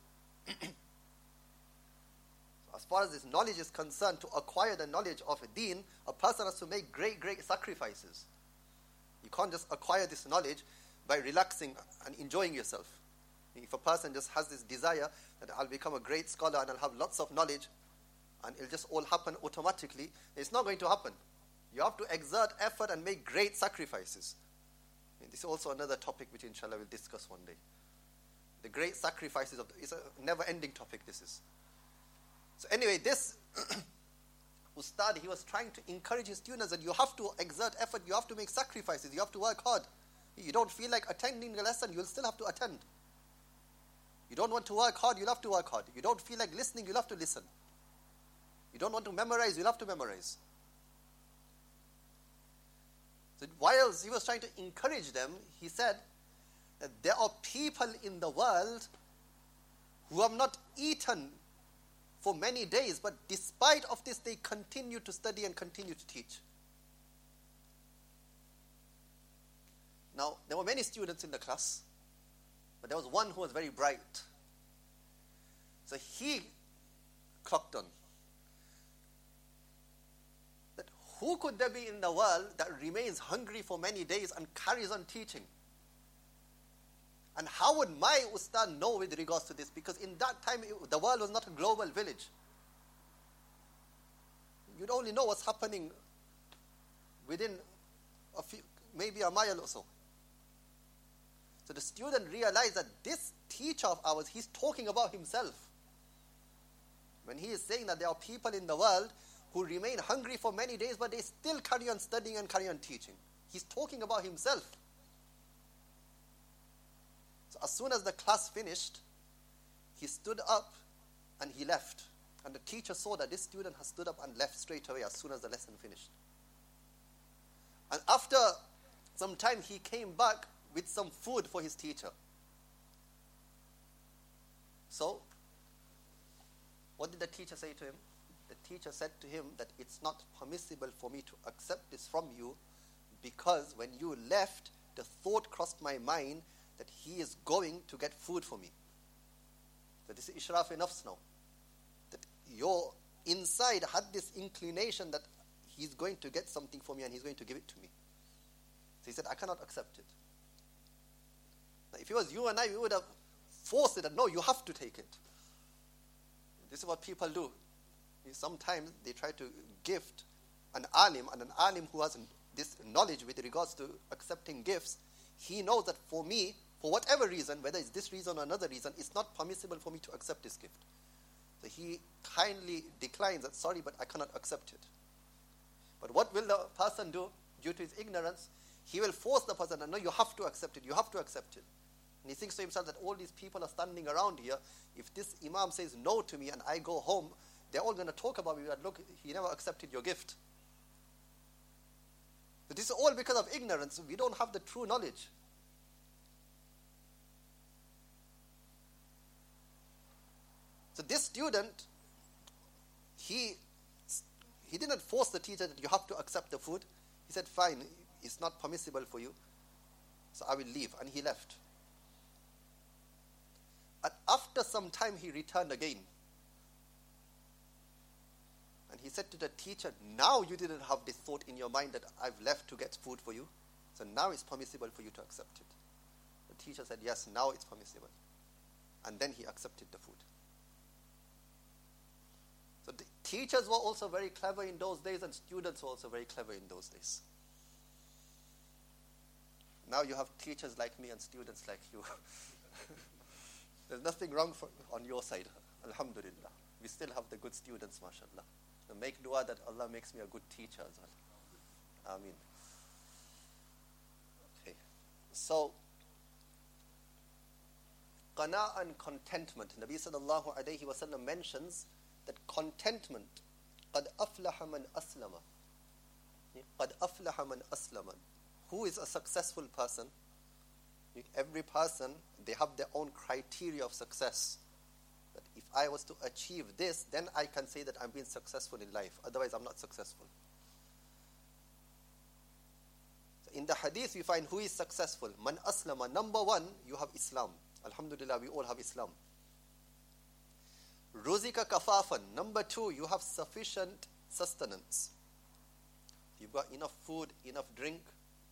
A: As far as this knowledge is concerned, to acquire the knowledge of deen, a person has to make great, great sacrifices. You can't just acquire this knowledge by relaxing and enjoying yourself. If a person just has this desire that I'll become a great scholar and I'll have lots of knowledge and it'll just all happen automatically, it's not going to happen. You have to exert effort and make great sacrifices. This is also another topic which inshallah we'll discuss one day. The great sacrifices of the, it's a never-ending topic this is. So anyway, this Ustad, he was trying to encourage his students that you have to exert effort, you have to make sacrifices, you have to work hard. You don't feel like attending the lesson, you'll still have to attend. You don't want to work hard, you'll have to work hard. You don't feel like listening, you'll have to listen. You don't want to memorize, you'll have to memorize. So whilst he was trying to encourage them, he said that there are people in the world who have not eaten for many days, but despite of this, they continue to study and continue to teach. Now, there were many students in the class, but there was one who was very bright. So he clocked on that who could there be in the world that remains hungry for many days and carries on teaching? And how would my ustad know with regards to this? Because in that time, it, the world was not a global village. You'd only know what's happening within a few, maybe a mile or so. So the student realized that this teacher of ours, he's talking about himself. When he is saying that there are people in the world who remain hungry for many days, but they still carry on studying and carry on teaching. He's talking about himself. So as soon as the class finished, he stood up and he left. And the teacher saw that this student has stood up and left straight away as soon as the lesson finished. And after some time, he came back with some food for his teacher. So, what did the teacher say to him? The teacher said to him that it's not permissible for me to accept this from you because when you left, the thought crossed my mind that he is going to get food for me. So this is ishraf nafs now. That your inside had this inclination that he's going to get something for me and he's going to give it to me. So he said, I cannot accept it. Now, if it was you and I, we would have forced it and no, you have to take it. This is what people do. Sometimes they try to gift an alim, and an alim who has this knowledge with regards to accepting gifts, he knows that for me, for whatever reason, whether it's this reason or another reason, it's not permissible for me to accept this gift. So he kindly declines that, sorry, but I cannot accept it. But what will the person do due to his ignorance? He will force the person, and no, you have to accept it, you have to accept it. And he thinks to himself that all these people are standing around here. If this imam says no to me and I go home, they're all going to talk about me that, look, he never accepted your gift. So this is all because of ignorance. We don't have the true knowledge. So this student, he, he didn't force the teacher that you have to accept the food. He said, fine, it's not permissible for you, so I will leave. And he left. And after some time, he returned again. And he said to the teacher, now you didn't have this thought in your mind that I've left to get food for you, so now it's permissible for you to accept it. The teacher said, yes, now it's permissible. And then he accepted the food. So the teachers were also very clever in those days, and students were also very clever in those days. Now you have teachers like me and students like you. There's nothing wrong for, on your side, alhamdulillah. We still have the good students, mashallah. So make dua that Allah makes me a good teacher as well. Ameen. Okay. So, qana and contentment. Nabi sallallahu alayhi wa sallam mentions that contentment, قَدْ أَفْلَحَ مَنْ أَسْلَمَ. قَدْ أَفْلَحَ مَنْ أَسْلَمَ. Who is a successful person? Every person, they have their own criteria of success. That if I was to achieve this, then I can say that I'm being successful in life. Otherwise, I'm not successful. So in the hadith, we find who is successful. Man aslama. Number one, you have Islam. Alhamdulillah, we all have Islam. Ruzika kafafan. Number two, you have sufficient sustenance. You've got enough food, enough drink,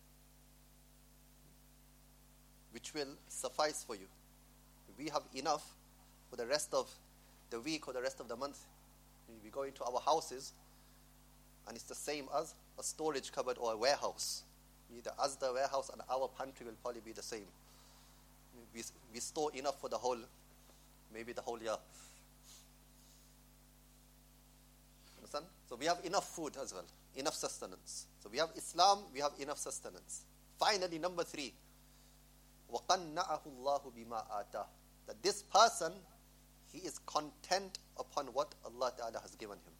A: which will suffice for you. We have enough for the rest of the week or the rest of the month. We go into our houses and it's the same as a storage cupboard or a warehouse. Either as the warehouse and our pantry will probably be the same. We, we store enough for the whole, maybe the whole year. Understand? So we have enough food as well, enough sustenance. So we have Islam, we have enough sustenance. Finally, number three, وَقَنَّعَهُ اللَّهُ بِمَا آتَاهُ. That this person, he is content upon what Allah Ta'ala has given him.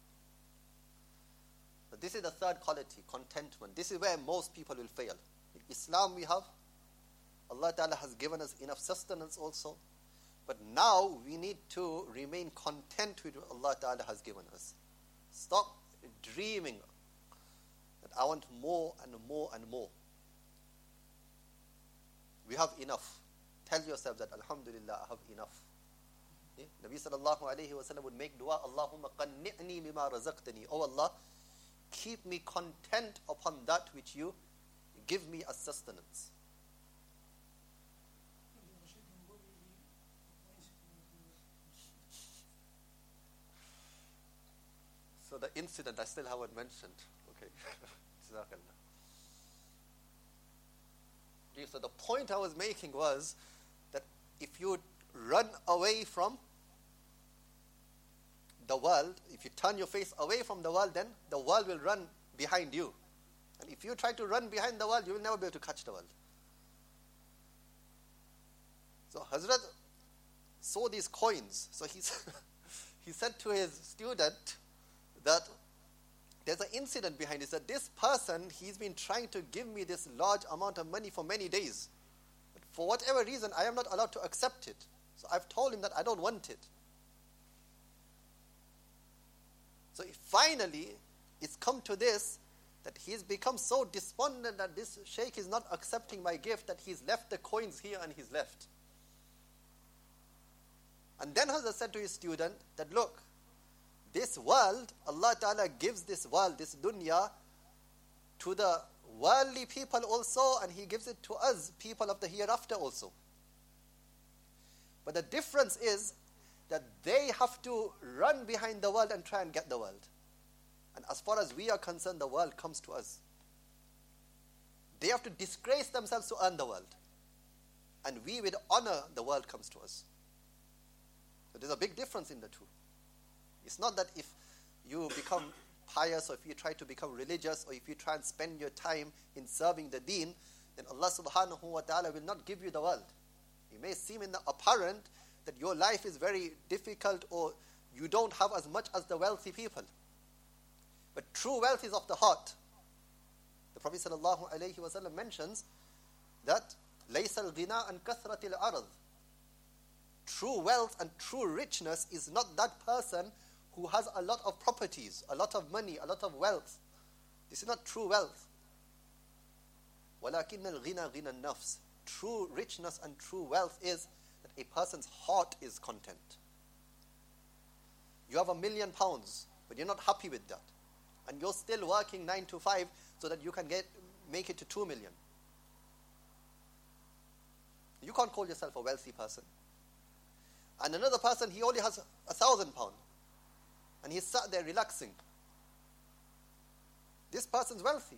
A: So this is the third quality, contentment. This is where most people will fail. In Islam we have, Allah Ta'ala has given us enough sustenance also. But now we need to remain content with what Allah Ta'ala has given us. Stop dreaming that I want more and more and more. We have enough. Tell yourself that Alhamdulillah, I have enough. Yeah? Nabi sallallahu alayhi wa sallam would make dua, Allahumma qanni'ni bima razaqtani. Oh Allah, keep me content upon that which you give me as sustenance. So the incident I still haven't mentioned. Okay. Jazakallah. Okay, so the point I was making was that if you run away from the world, if you turn your face away from the world, then the world will run behind you. And if you try to run behind the world, you will never be able to catch the world. So Hazrat saw these coins. So he, he said to his student that there's an incident behind it. That this person, he's been trying to give me this large amount of money for many days. But for whatever reason, I am not allowed to accept it. So I've told him that I don't want it. So finally, it's come to this, that he's become so despondent that this sheikh is not accepting my gift, that he's left the coins here and he's left. And then Hazrat said to his student that, look, this world, Allah Ta'ala gives this world, this dunya, to the worldly people also, and He gives it to us, people of the hereafter also. But the difference is that they have to run behind the world and try and get the world. And as far as we are concerned, the world comes to us. They have to disgrace themselves to earn the world. And we, with honor, the world comes to us. So there's a big difference in the two. It's not that if you become pious, or if you try to become religious, or if you try and spend your time in serving the deen, then Allah subhanahu wa ta'ala will not give you the world. It may seem in the apparent that your life is very difficult, or you don't have as much as the wealthy people. But true wealth is of the heart. The Prophet sallallahu alayhi wa sallam mentions that لَيْسَ الْغِنَىٰ عَنْ كَثْرَةِ الْعَرَضِ. True wealth and true richness is not that person who has a lot of properties, a lot of money, a lot of wealth. This is not true wealth. وَلَكِنَّ الْغِنَى غِنَى النَّفْسِ. True richness and true wealth is that a person's heart is content. You have a million pounds, but you're not happy with that. And you're still working nine to five so that you can get make it to two million. You can't call yourself a wealthy person. And another person, he only has a thousand pounds. And he's sat there relaxing. This person's wealthy.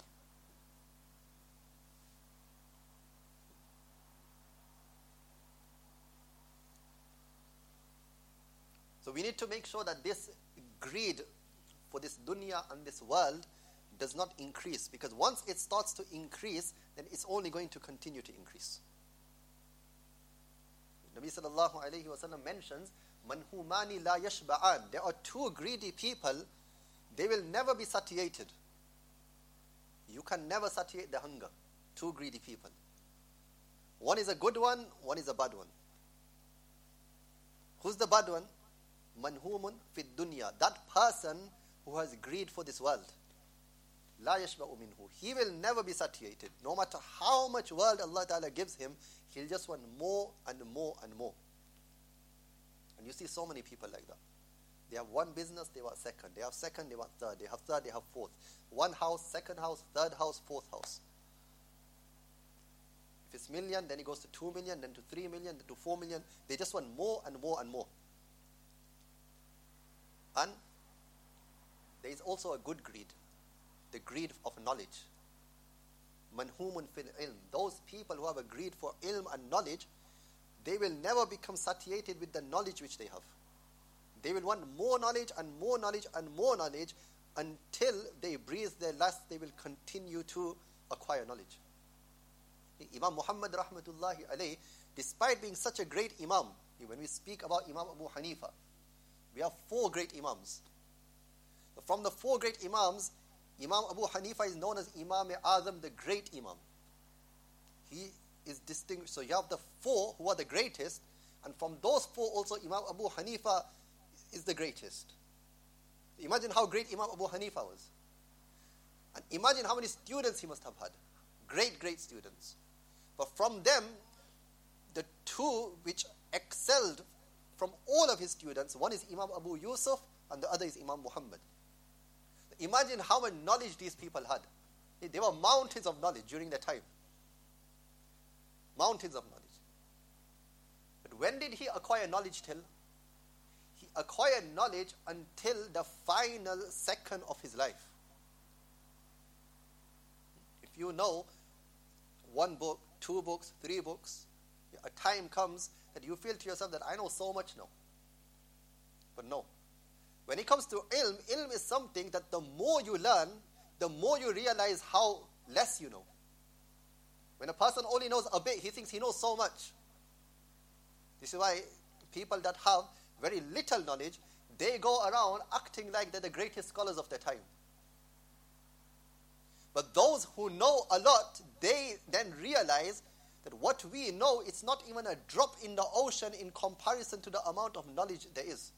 A: So we need to make sure that this greed for this dunya and this world does not increase. Because once it starts to increase, then it's only going to continue to increase. Nabi sallallahu alayhi wa sallam mentions, manhumani la yashba'an. There are two greedy people, they will never be satiated. You can never satiate the hunger. Two greedy people. One is a good one, one is a bad one. Who's the bad one? Manhumun fid dunya. That person who has greed for this world. La yashba'u minhu. He will never be satiated. No matter how much world Allah Ta'ala gives him, he'll just want more and more and more. And you see so many people like that. They have one business, they want second. They have second, they want third. They have third, they have fourth. One house, second house, third house, fourth house. If it's million, then it goes to two million, then to three million, then to four million. They just want more and more and more. And there is also a good greed. The greed of knowledge. Manhumun fil ilm. Those people who have a greed for ilm and knowledge, they will never become satiated with the knowledge which they have. They will want more knowledge and more knowledge and more knowledge until they breathe their last. They will continue to acquire knowledge. Imam Muhammad rahmatullahi alayhi, despite being such a great Imam, when we speak about Imam Abu Hanifa, we have four great Imams. From the four great Imams, Imam Abu Hanifa is known as Imam Azam, the great Imam. He is distinguished. So you have the four who are the greatest, and from those four also Imam Abu Hanifa is the greatest. Imagine how great Imam Abu Hanifa was. And imagine how many students he must have had. Great, great students. But from them, the two which excelled from all of his students, one is Imam Abu Yusuf and the other is Imam Muhammad. Imagine how much knowledge these people had. They were mountains of knowledge during their time. Mountains of knowledge. But when did he acquire knowledge till? He acquired knowledge until the final second of his life. If you know one book, two books, three books, a time comes that you feel to yourself that I know so much now. But no. When it comes to ilm, ilm is something that the more you learn, the more you realize how less you know. When a person only knows a bit, he thinks he knows so much. This is why people that have very little knowledge, they go around acting like they're the greatest scholars of their time. But those who know a lot, they then realize that what we know, it's not even a drop in the ocean in comparison to the amount of knowledge there is.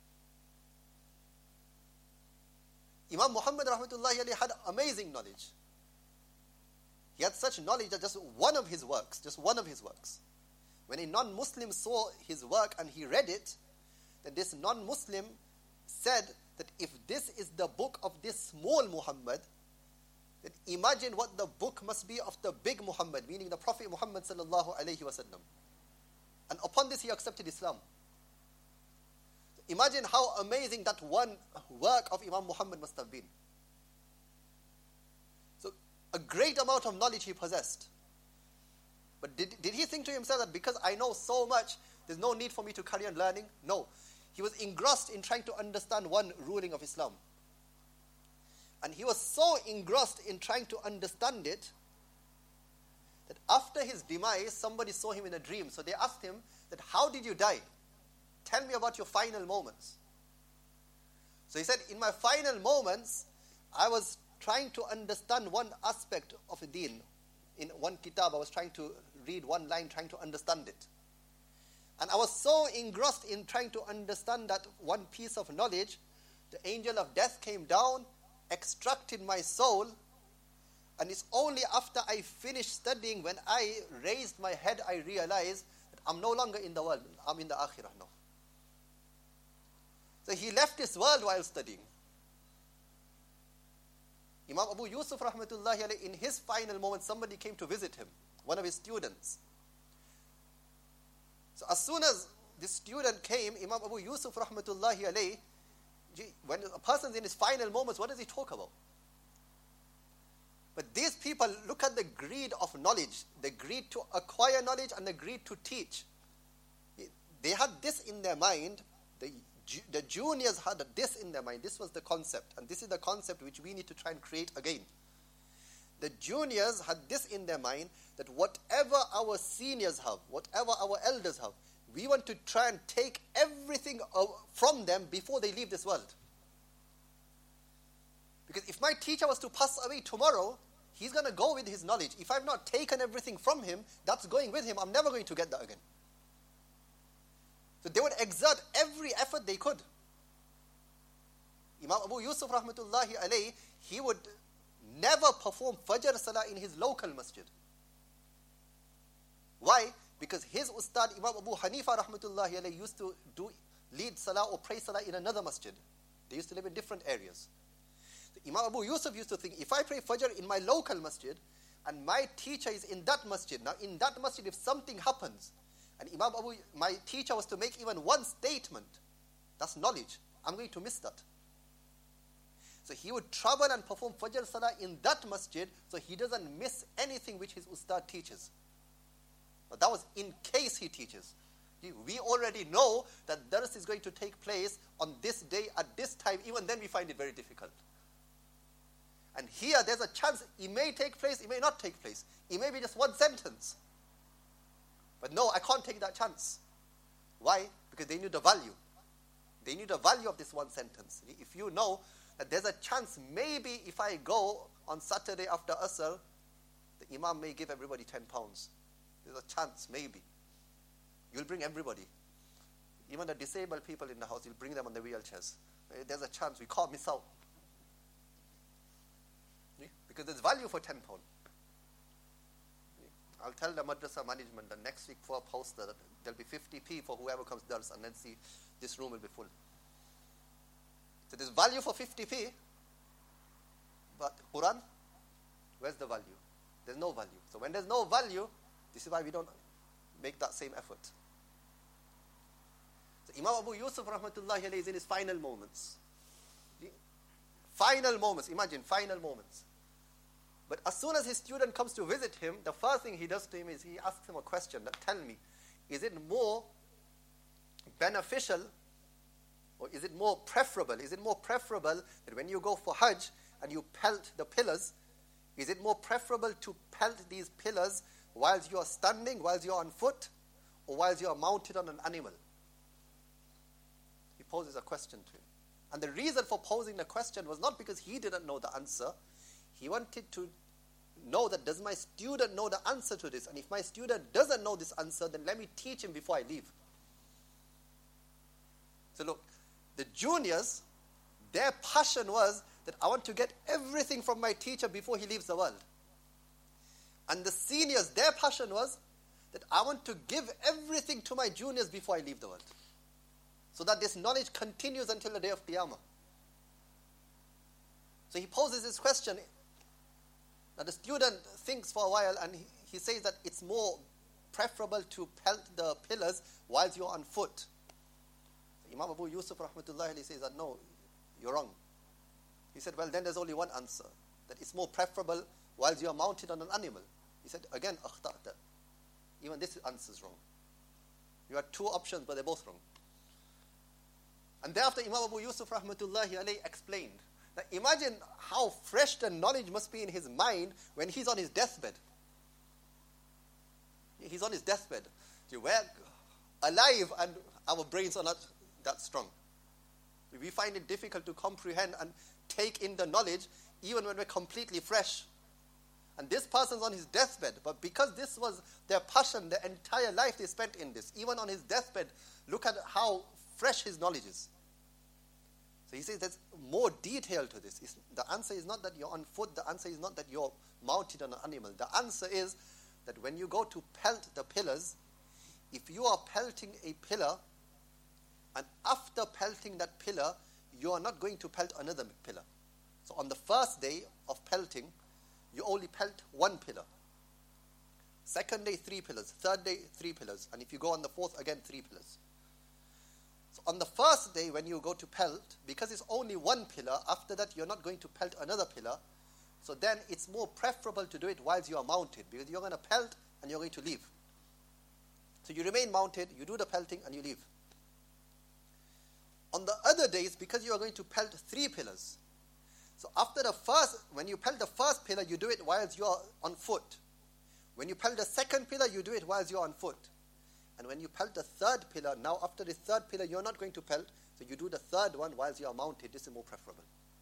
A: Imam Muhammad rahmatullahi alayhi had amazing knowledge. He had such knowledge that just one of his works, just one of his works, when a non-Muslim saw his work and he read it, then this non-Muslim said that if this is the book of this small Muhammad, then imagine what the book must be of the big Muhammad, meaning the Prophet Muhammad sallallahu alayhi wasallam. And upon this he accepted Islam. Imagine how amazing that one work of Imam Muhammad must have been. So a great amount of knowledge he possessed. But did, did he think to himself that because I know so much, there's no need for me to carry on learning? No. He was engrossed in trying to understand one ruling of Islam. And he was so engrossed in trying to understand it that after his demise, somebody saw him in a dream. So they asked him that, how did you die? Tell me about your final moments. So he said, in my final moments, I was trying to understand one aspect of a deen. In one kitab, I was trying to read one line, trying to understand it. And I was so engrossed in trying to understand that one piece of knowledge, the angel of death came down, extracted my soul, and it's only after I finished studying, when I raised my head, I realized that I'm no longer in the world, I'm in the akhirah now. So he left this world while studying. Imam Abu Yusuf rahmatullahi alayhi, in his final moment, somebody came to visit him, one of his students. So as soon as this student came, Imam Abu Yusuf rahmatullahi alayhi, when a person's in his final moments, what does he talk about? But these people, look at the greed of knowledge, the greed to acquire knowledge and the greed to teach. They had this in their mind. The, the juniors had this in their mind. This was the concept. And this is the concept which we need to try and create again. The juniors had this in their mind, that whatever our seniors have, whatever our elders have, we want to try and take everything from them before they leave this world. Because if my teacher was to pass away tomorrow, he's going to go with his knowledge. If I've not taken everything from him, that's going with him. I'm never going to get that again. So they would exert every effort they could. Imam Abu Yusuf rahmatullahi alayhi, he would never perform Fajr Salah in his local masjid. Why? Because his ustad, Imam Abu Hanifa rahmatullahi alayhi, used to do lead Salah or pray Salah in another masjid. They used to live in different areas. So Imam Abu Yusuf used to think, if I pray Fajr in my local masjid, and my teacher is in that masjid, now in that masjid if something happens, and Imam Abu, my teacher was to make even one statement, that's knowledge, I'm going to miss that. So he would travel and perform Fajr Salah in that masjid, so he doesn't miss anything which his ustad teaches. But that was in case he teaches. We already know that dars is going to take place on this day at this time. Even then we find it very difficult. And here there's a chance it may take place, it may not take place. It may be just one sentence. But no, I can't take that chance. Why? Because they knew the value. They knew the value of this one sentence. If you know that there's a chance, maybe if I go on Saturday after Asr, the Imam may give everybody ten pounds. There's a chance, maybe. You'll bring everybody. Even the disabled people in the house, you'll bring them on the wheelchairs. There's a chance, we can't miss out. Because there's value for ten pounds. I'll tell the madrasa management that next week for a poster that there'll be fifty p for whoever comes dars, and then see this room will be full. So there's value for fifty p, but Quran, where's the value? There's no value. So when there's no value, this is why we don't make that same effort. So Imam Abu Yusuf rahmatullahi alayhi is in his final moments. Final moments, imagine, final moments. But as soon as his student comes to visit him, the first thing he does to him is he asks him a question that, tell me, is it more beneficial or is it more preferable? Is it more preferable that when you go for Hajj and you pelt the pillars, is it more preferable to pelt these pillars whilst you are standing, whilst you are on foot, or whilst you are mounted on an animal? He poses a question to him. And the reason for posing the question was not because he didn't know the answer. He wanted to know that, does my student know the answer to this? And if my student doesn't know this answer, then let me teach him before I leave. So look, the juniors, their passion was that I want to get everything from my teacher before he leaves the world. And the seniors, their passion was that I want to give everything to my juniors before I leave the world. So that this knowledge continues until the day of Qiyamah. So he poses this question. Now the student thinks for a while and he, he says that it's more preferable to pelt the pillars whilst you're on foot. So Imam Abu Yusuf rahmatullahi alayhi says that no, you're wrong. He said, well then there's only one answer, that it's more preferable whilst you're mounted on an animal. He said, again, akhta'ta. Even this answer is wrong. You had two options, but they're both wrong. And thereafter Imam Abu Yusuf rahmatullahi alayhi explained. Now imagine how fresh the knowledge must be in his mind when he's on his deathbed. He's on his deathbed. We're alive and our brains are not that strong. We find it difficult to comprehend and take in the knowledge even when we're completely fresh. And this person's on his deathbed, but because this was their passion, their entire life they spent in this, even on his deathbed, look at how fresh his knowledge is. So he says there's more detail to this. It's, the answer is not that you're on foot. The answer is not that you're mounted on an animal. The answer is that when you go to pelt the pillars, if you are pelting a pillar, and after pelting that pillar, you are not going to pelt another pillar. So on the first day of pelting, you only pelt one pillar. Second day, three pillars. Third day, three pillars. And if you go on the fourth, again, three pillars. So on the first day when you go to pelt, because it's only one pillar, after that you're not going to pelt another pillar, so then it's more preferable to do it whilst you are mounted, because you're going to pelt and you're going to leave. So you remain mounted, you do the pelting and you leave. On the other days, because you are going to pelt three pillars, so after the first, when you pelt the first pillar, you do it whilst you are on foot. When you pelt the second pillar, you do it whilst you are on foot. And when you pelt the third pillar, now after the third pillar, you're not going to pelt, so you do the third one whilst you are mounted. This is more preferable.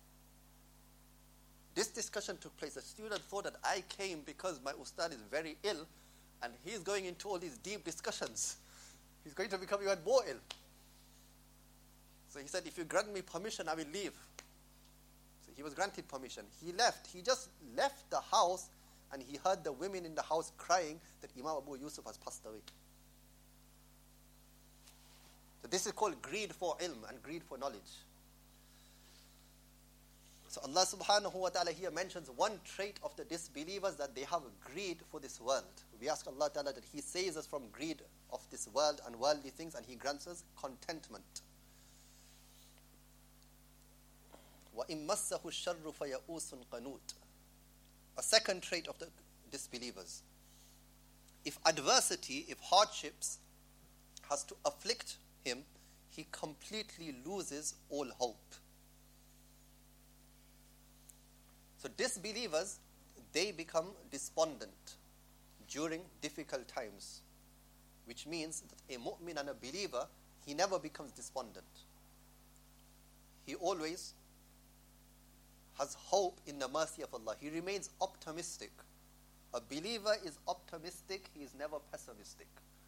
A: This discussion took place. The student thought that I came because my ustad is very ill, and he's going into all these deep discussions. He's going to become even more ill. So he said, if you grant me permission, I will leave. So he was granted permission. He left. He just left the house, and he heard the women in the house crying that Imam Abu Yusuf has passed away. So this is called greed for ilm and greed for knowledge. So Allah subhanahu wa ta'ala here mentions one trait of the disbelievers, that they have greed for this world. We ask Allah ta'ala that He saves us from greed of this world and worldly things, and He grants us contentment. وَإِن مَسَّهُ الشَّرُّ فَيَئُوسٌ قَنُوتٌ. A second trait of the disbelievers. If adversity, if hardships has to afflict him, he completely loses all hope. So disbelievers, they become despondent during difficult times, which means that a mu'min and a believer, he never becomes despondent. He always has hope in the mercy of Allah. He remains optimistic. A believer is optimistic, he is never pessimistic.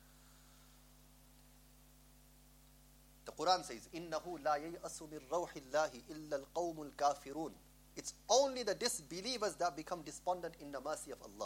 A: The Quran says, إِنَّهُ لَا يَيْأَسُ مِنْ رَوْحِ اللَّهِ إِلَّا الْقَوْمُ الْكَافِرُونَ. It's only the disbelievers that become despondent in the mercy of Allah.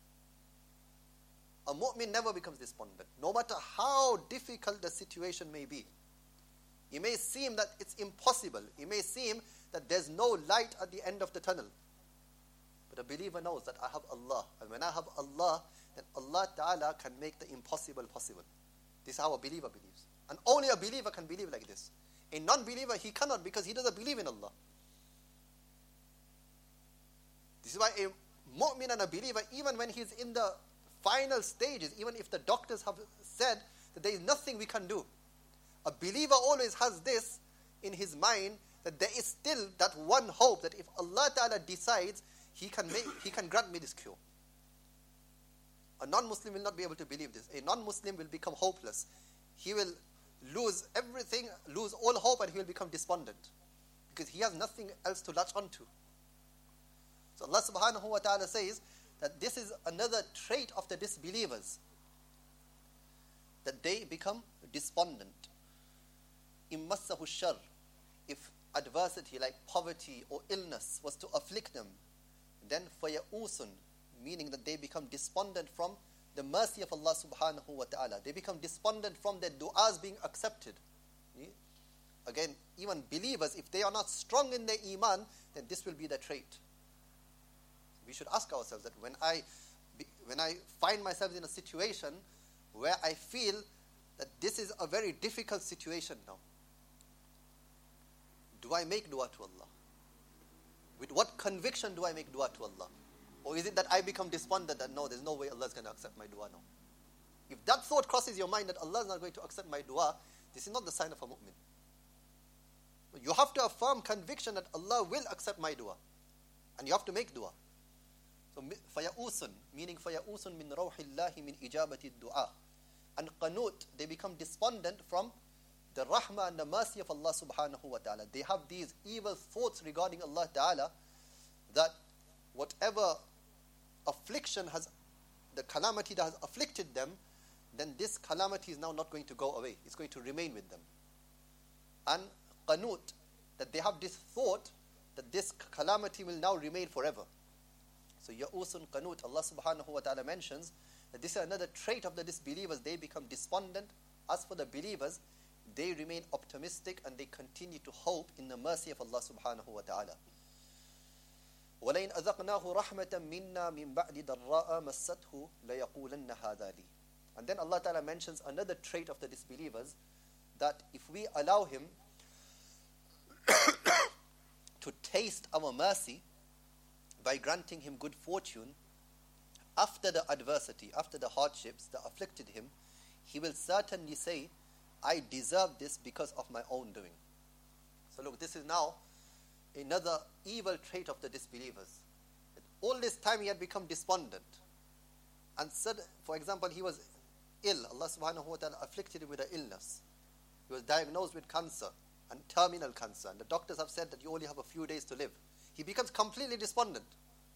A: A mu'min never becomes despondent, no matter how difficult the situation may be. It may seem that it's impossible. It may seem that there's no light at the end of the tunnel. But a believer knows that I have Allah. And when I have Allah, then Allah Ta'ala can make the impossible possible. This is how a believer believes. And only a believer can believe like this. A non-believer, he cannot, because he doesn't believe in Allah. This is why a mu'min and a believer, even when he's in the final stages, even if the doctors have said that there is nothing we can do, a believer always has this in his mind, that there is still that one hope, that if Allah Ta'ala decides, He can make, He can grant me this cure. A non-Muslim will not be able to believe this. A non-Muslim will become hopeless. He will lose everything, lose all hope, and he will become despondent, because he has nothing else to latch onto. So Allah Subhanahu wa Ta'ala says that this is another trait of the disbelievers, that they become despondent. إِمَّسَّهُ الشَّرُّ. If adversity like poverty or illness was to afflict them, then فَيَئُوسٌ, meaning that they become despondent from the mercy of Allah Subhanahu wa Ta'ala. They become despondent from their du'as being accepted. Again, even believers, if they are not strong in their iman, then this will be their trait. We should ask ourselves that when I, when I find myself in a situation where I feel that this is a very difficult situation now, do I make dua to Allah? With what conviction do I make dua to Allah? Or is it that I become despondent that no, there's no way Allah is going to accept my dua now? If that thought crosses your mind that Allah is not going to accept my dua, this is not the sign of a mu'min. You have to have firm conviction that Allah will accept my dua. And you have to make dua. So, فَيَئُوسٌ, meaning فَيَئُوسٌ مِنْ رَوْحِ اللَّهِ مِنْ إِجَابَةِ الدُّعَى. And qanut, they become despondent from the rahmah and the mercy of Allah Subhanahu wa Ta'ala. They have these evil thoughts regarding Allah Ta'ala, that whatever affliction has, the calamity that has afflicted them, then this calamity is now not going to go away. It's going to remain with them. And qanut, that they have this thought that this calamity will now remain forever. So ya'usun qanut, Allah Subhanahu wa Ta'ala mentions that this is another trait of the disbelievers. They become despondent. As for the believers, they remain optimistic and they continue to hope in the mercy of Allah Subhanahu wa Ta'ala. وَلَئِنْ أَذَقْنَاهُ رَحْمَةً مِنَّا مِنْ بَعْدِ ضَرَّاءَ مَسَّتْهُ لَيَقُولَنَّ هَذَا لِي. And then Allah Ta'ala mentions another trait of the disbelievers, that if we allow him to taste our mercy by granting him good fortune, after the adversity, after the hardships that afflicted him, he will certainly say, I deserve this because of my own doing. So look, this is now another evil trait of the disbelievers. All this time he had become despondent. And said, for example, he was ill. Allah Subhanahu wa Ta'ala afflicted him with an illness. He was diagnosed with cancer, and terminal cancer. And the doctors have said that you only have a few days to live. He becomes completely despondent.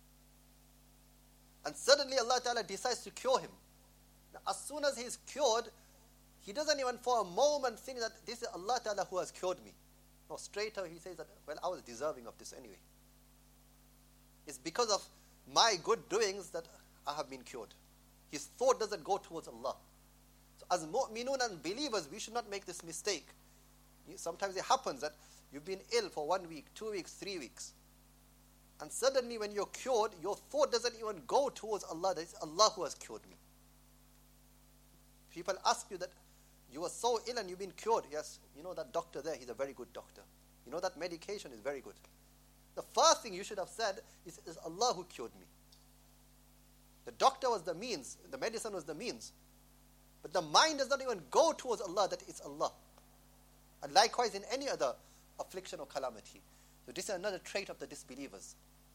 A: And suddenly Allah Ta'ala decides to cure him. Now, as soon as he is cured, he doesn't even for a moment think that this is Allah Ta'ala who has cured me. No, straight away he says that, well, I was deserving of this anyway. It's because of my good doings that I have been cured. His thought doesn't go towards Allah. So as mu'minun and believers, we should not make this mistake. Sometimes it happens that you've been ill for one week, two weeks, three weeks. And suddenly when you're cured, your thought doesn't even go towards Allah. That it's Allah who has cured me. People ask you that, you were so ill and you've been cured. Yes, you know that doctor there, he's a very good doctor. You know that medication is very good. The first thing you should have said is, is Allah who cured me. The doctor was the means, the medicine was the means. But But the mind does not even go towards Allah, that it's Allah. And likewise in any other affliction or calamity. So this is another trait of the disbelievers.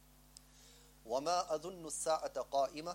A: وَمَا أَظُنُّ السَّاعَةَ قَائِمَةً.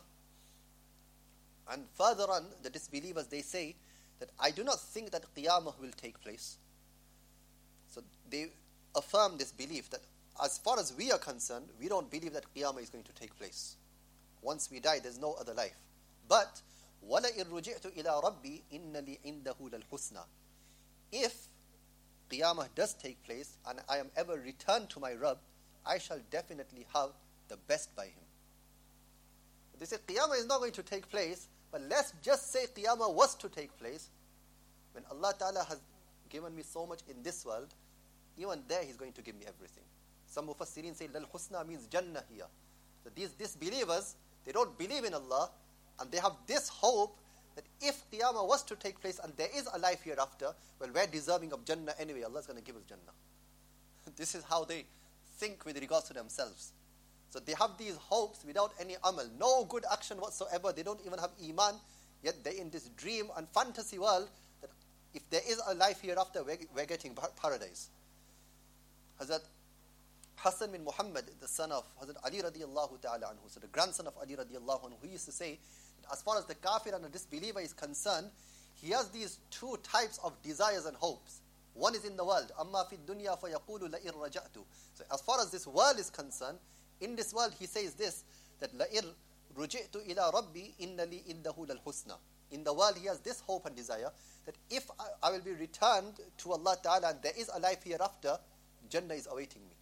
A: And further on, the disbelievers, they say that I do not think that Qiyamah will take place. So they affirm this belief that as far as we are concerned, we don't believe that Qiyamah is going to take place. Once we die, there's no other life. But وَلَئِن رُجِعْتُ إِلَىٰ رَبِّي إِنَّ لِي عِنْدَهُ لَلْحُسْنَى. If Qiyamah does take place and I am ever returned to my Rabb, I shall definitely have the best by him. They say Qiyamah is not going to take place, but let's just say Qiyamah was to take place. When Allah Ta'ala has given me so much in this world, even there He's going to give me everything. Some Mufassirin say Lal Husna means Jannah here. So these disbelievers, they don't believe in Allah, and they have this hope that if Qiyamah was to take place and there is a life hereafter, well, we're deserving of Jannah anyway. Allah's going to give us Jannah. This is how they think with regards to themselves. So they have these hopes without any amal, no good action whatsoever. They don't even have iman, yet they're in this dream and fantasy world that if there is a life hereafter, we're, we're getting paradise. Hazrat Hassan bin Muhammad, the son of Hazrat Ali radiallahu ta'ala anhu, so the grandson of Ali radiallahu anhu, who used to say that as far as the kafir and the disbeliever is concerned, he has these two types of desires and hopes. One is in the world. أَمَّا فِي الدُّنْيَا فَيَقُولُ لَئِن رَجَعْتُ. So as far as this world is concerned, in this world he says this, that لَئِن رُجِعْتُ إِلَىٰ رَبِّي إِنَّ لِي إِنْدَهُ لَلْحُسْنَى. In the world he has this hope and desire that if I, I will be returned to Allah Ta'ala and there is a life hereafter, Jannah is awaiting me.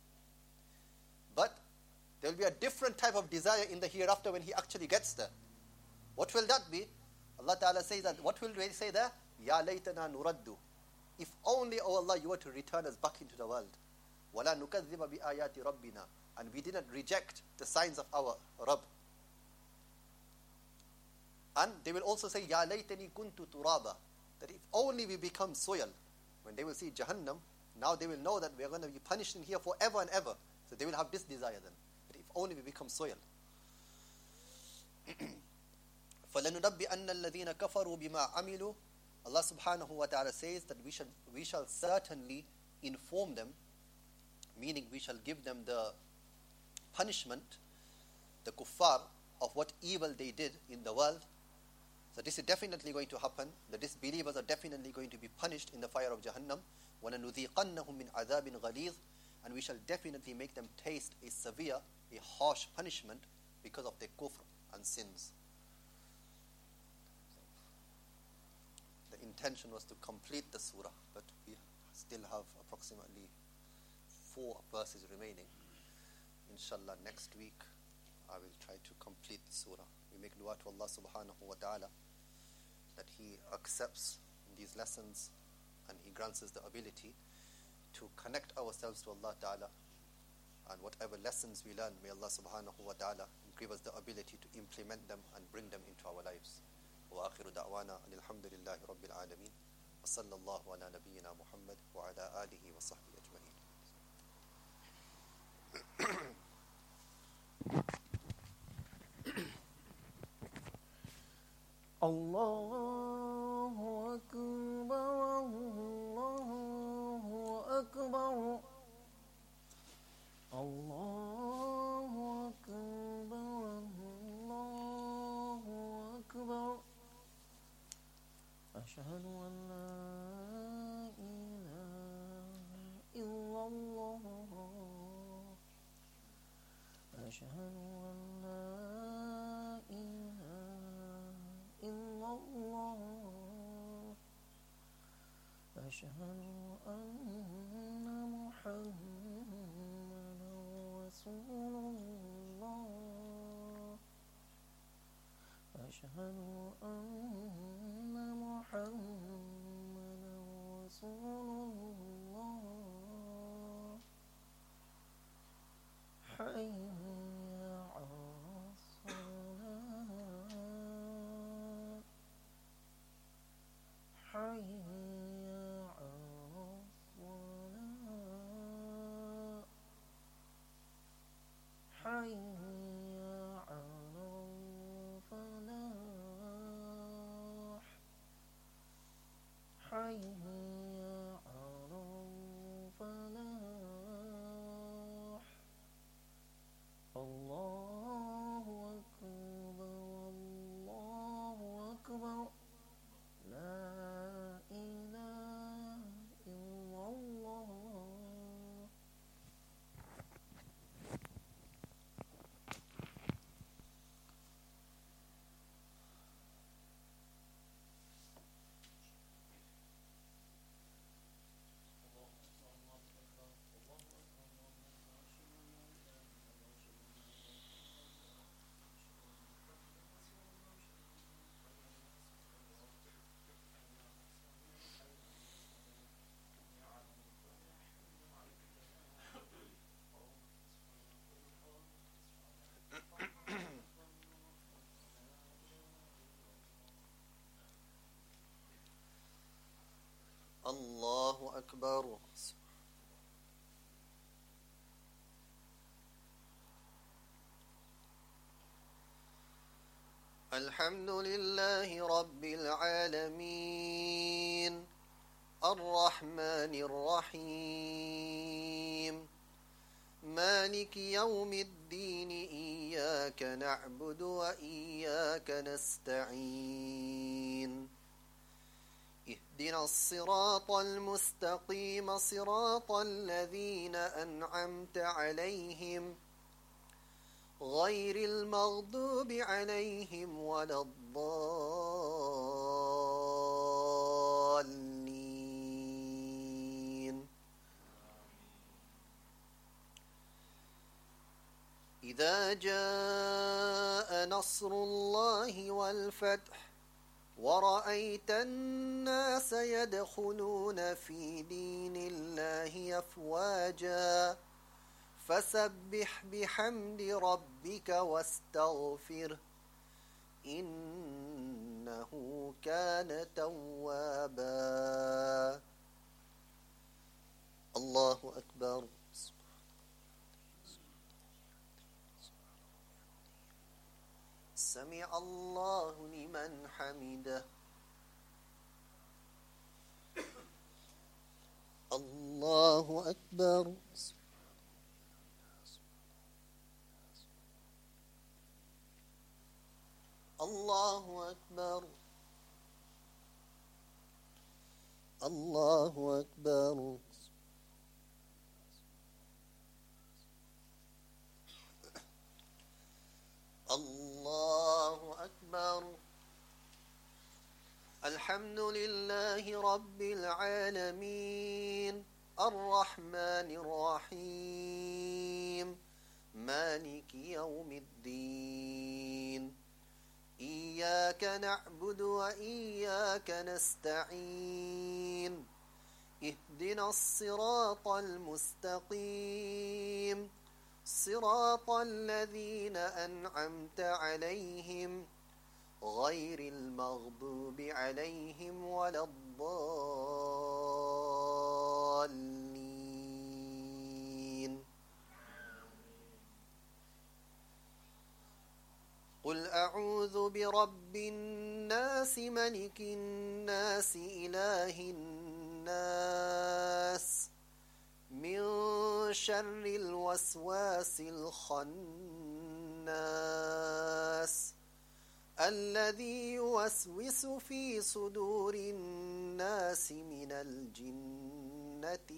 A: But there will be a different type of desire in the hereafter when he actually gets there. What will that be? Allah Ta'ala says that, what will they say there? Ya laytana nuraddu. If only, O Allah, you were to return us back into the world. وَلَا نُكَذِّبَ بِآيَاتِ رَبِّنَا. And we didn't reject the signs of our Rabb. And they will also say, Ya laytani kuntu turaba. That if only we become soil. When they will see Jahannam, now they will know that we are going to be punished in here forever and ever. So they will have this desire then. That if only we become soil. فَلَنُنَبِّئَنَّ الَّذِينَ كَفَرُوا بِمَا عَمِلُوا. Allah subhanahu wa ta'ala says that we shall, we shall certainly inform them, meaning we shall give them the punishment, the kuffar, of what evil they did in the world. So this is definitely going to happen. The disbelievers are definitely going to be punished in the fire of Jahannam. وَلَنُذِيقَنَّهُم مِّنْ عَذَابٍ غَلِيظٍ. And we shall definitely make them taste a severe, a harsh punishment because of their kufr and sins. The intention was to complete the surah, but we still have approximately four verses remaining. Inshallah, next week I will try to complete the surah. We make dua to Allah subhanahu wa ta'ala that He accepts these lessons and He grants us the ability to connect ourselves to Allah ta'ala, and whatever lessons we learn, may Allah subhanahu wa ta'ala give us the ability to implement them and bring them into our lives. وآخر دعوانا أن الحمد لله رب العالمين وصلى الله على نبينا محمد وعلى آله وصحبه أجمعين.
B: الله أكبر الله أكبر الله أكبر الله أكبر أشهد أن لا إله إلا الله أشهد أن لا إله إلا الله أشهد أن محمدا رسول الله أشهد أن محمدا رسول الله حي على الصلاة حي على الصلاة حي على الفلاح
A: الله أكبر. الحمد لله رب العالمين الرحمن الرحيم مالك يوم الدين إياك نعبد وإياك نستعين اهدنا الصراط المستقيم صراط الذين أنعمت عليهم غير المغضوب عليهم ولا الضالين. إذا جاء نصر الله والفتح ورأيت الناس يدخلون في دين الله أفواجا فسبح بحمد ربك واستغفره إنه كان توابا. الله أكبر. سمع الله لمن حمده. الله أكبر. الله أكبر. الله أكبر. الله أكبر. الحمد لله رب العالمين الرحمن الرحيم مالك يوم الدين إياك نعبد وإياك نستعين اهدنا الصراط المستقيم صراط الذين أنعمت عليهم غير المغضوب عليهم ولا الضالين. قل أعوذ برب الناس ملك الناس إله الناس من شر الوسواس الخناس الذي يوسوس في صدور الناس من الجنة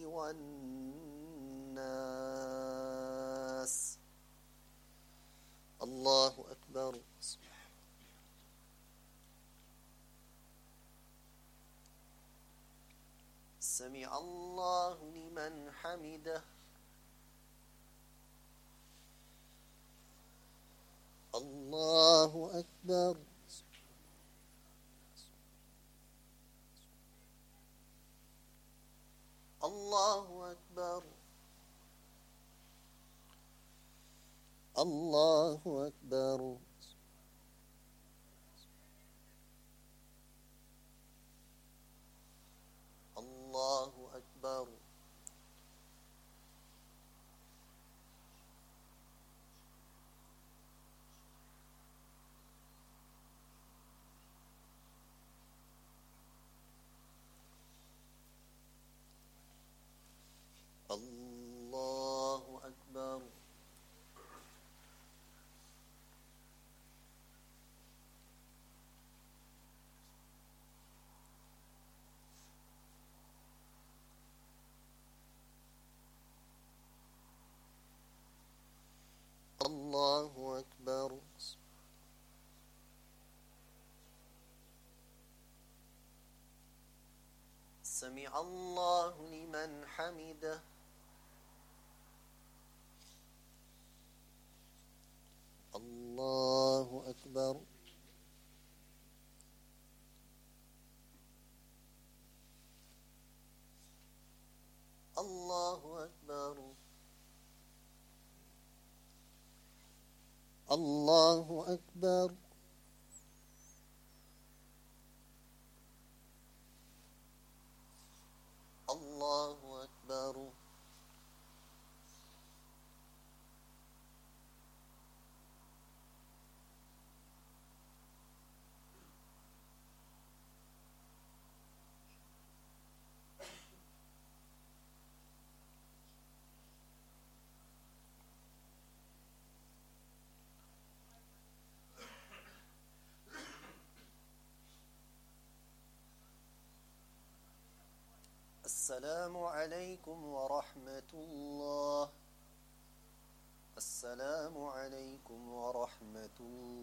A: والناس. الله أكبر. سمع الله لمن حمده. الله أكبر. الله أكبر. الله أكبر. الله أكبر. الله أكبر. الله أكبر. سمع الله لمن حمده. الله أكبر. الله أكبر. الله أكبر. السلام عليكم ورحمة الله. السلام عليكم ورحمة الله.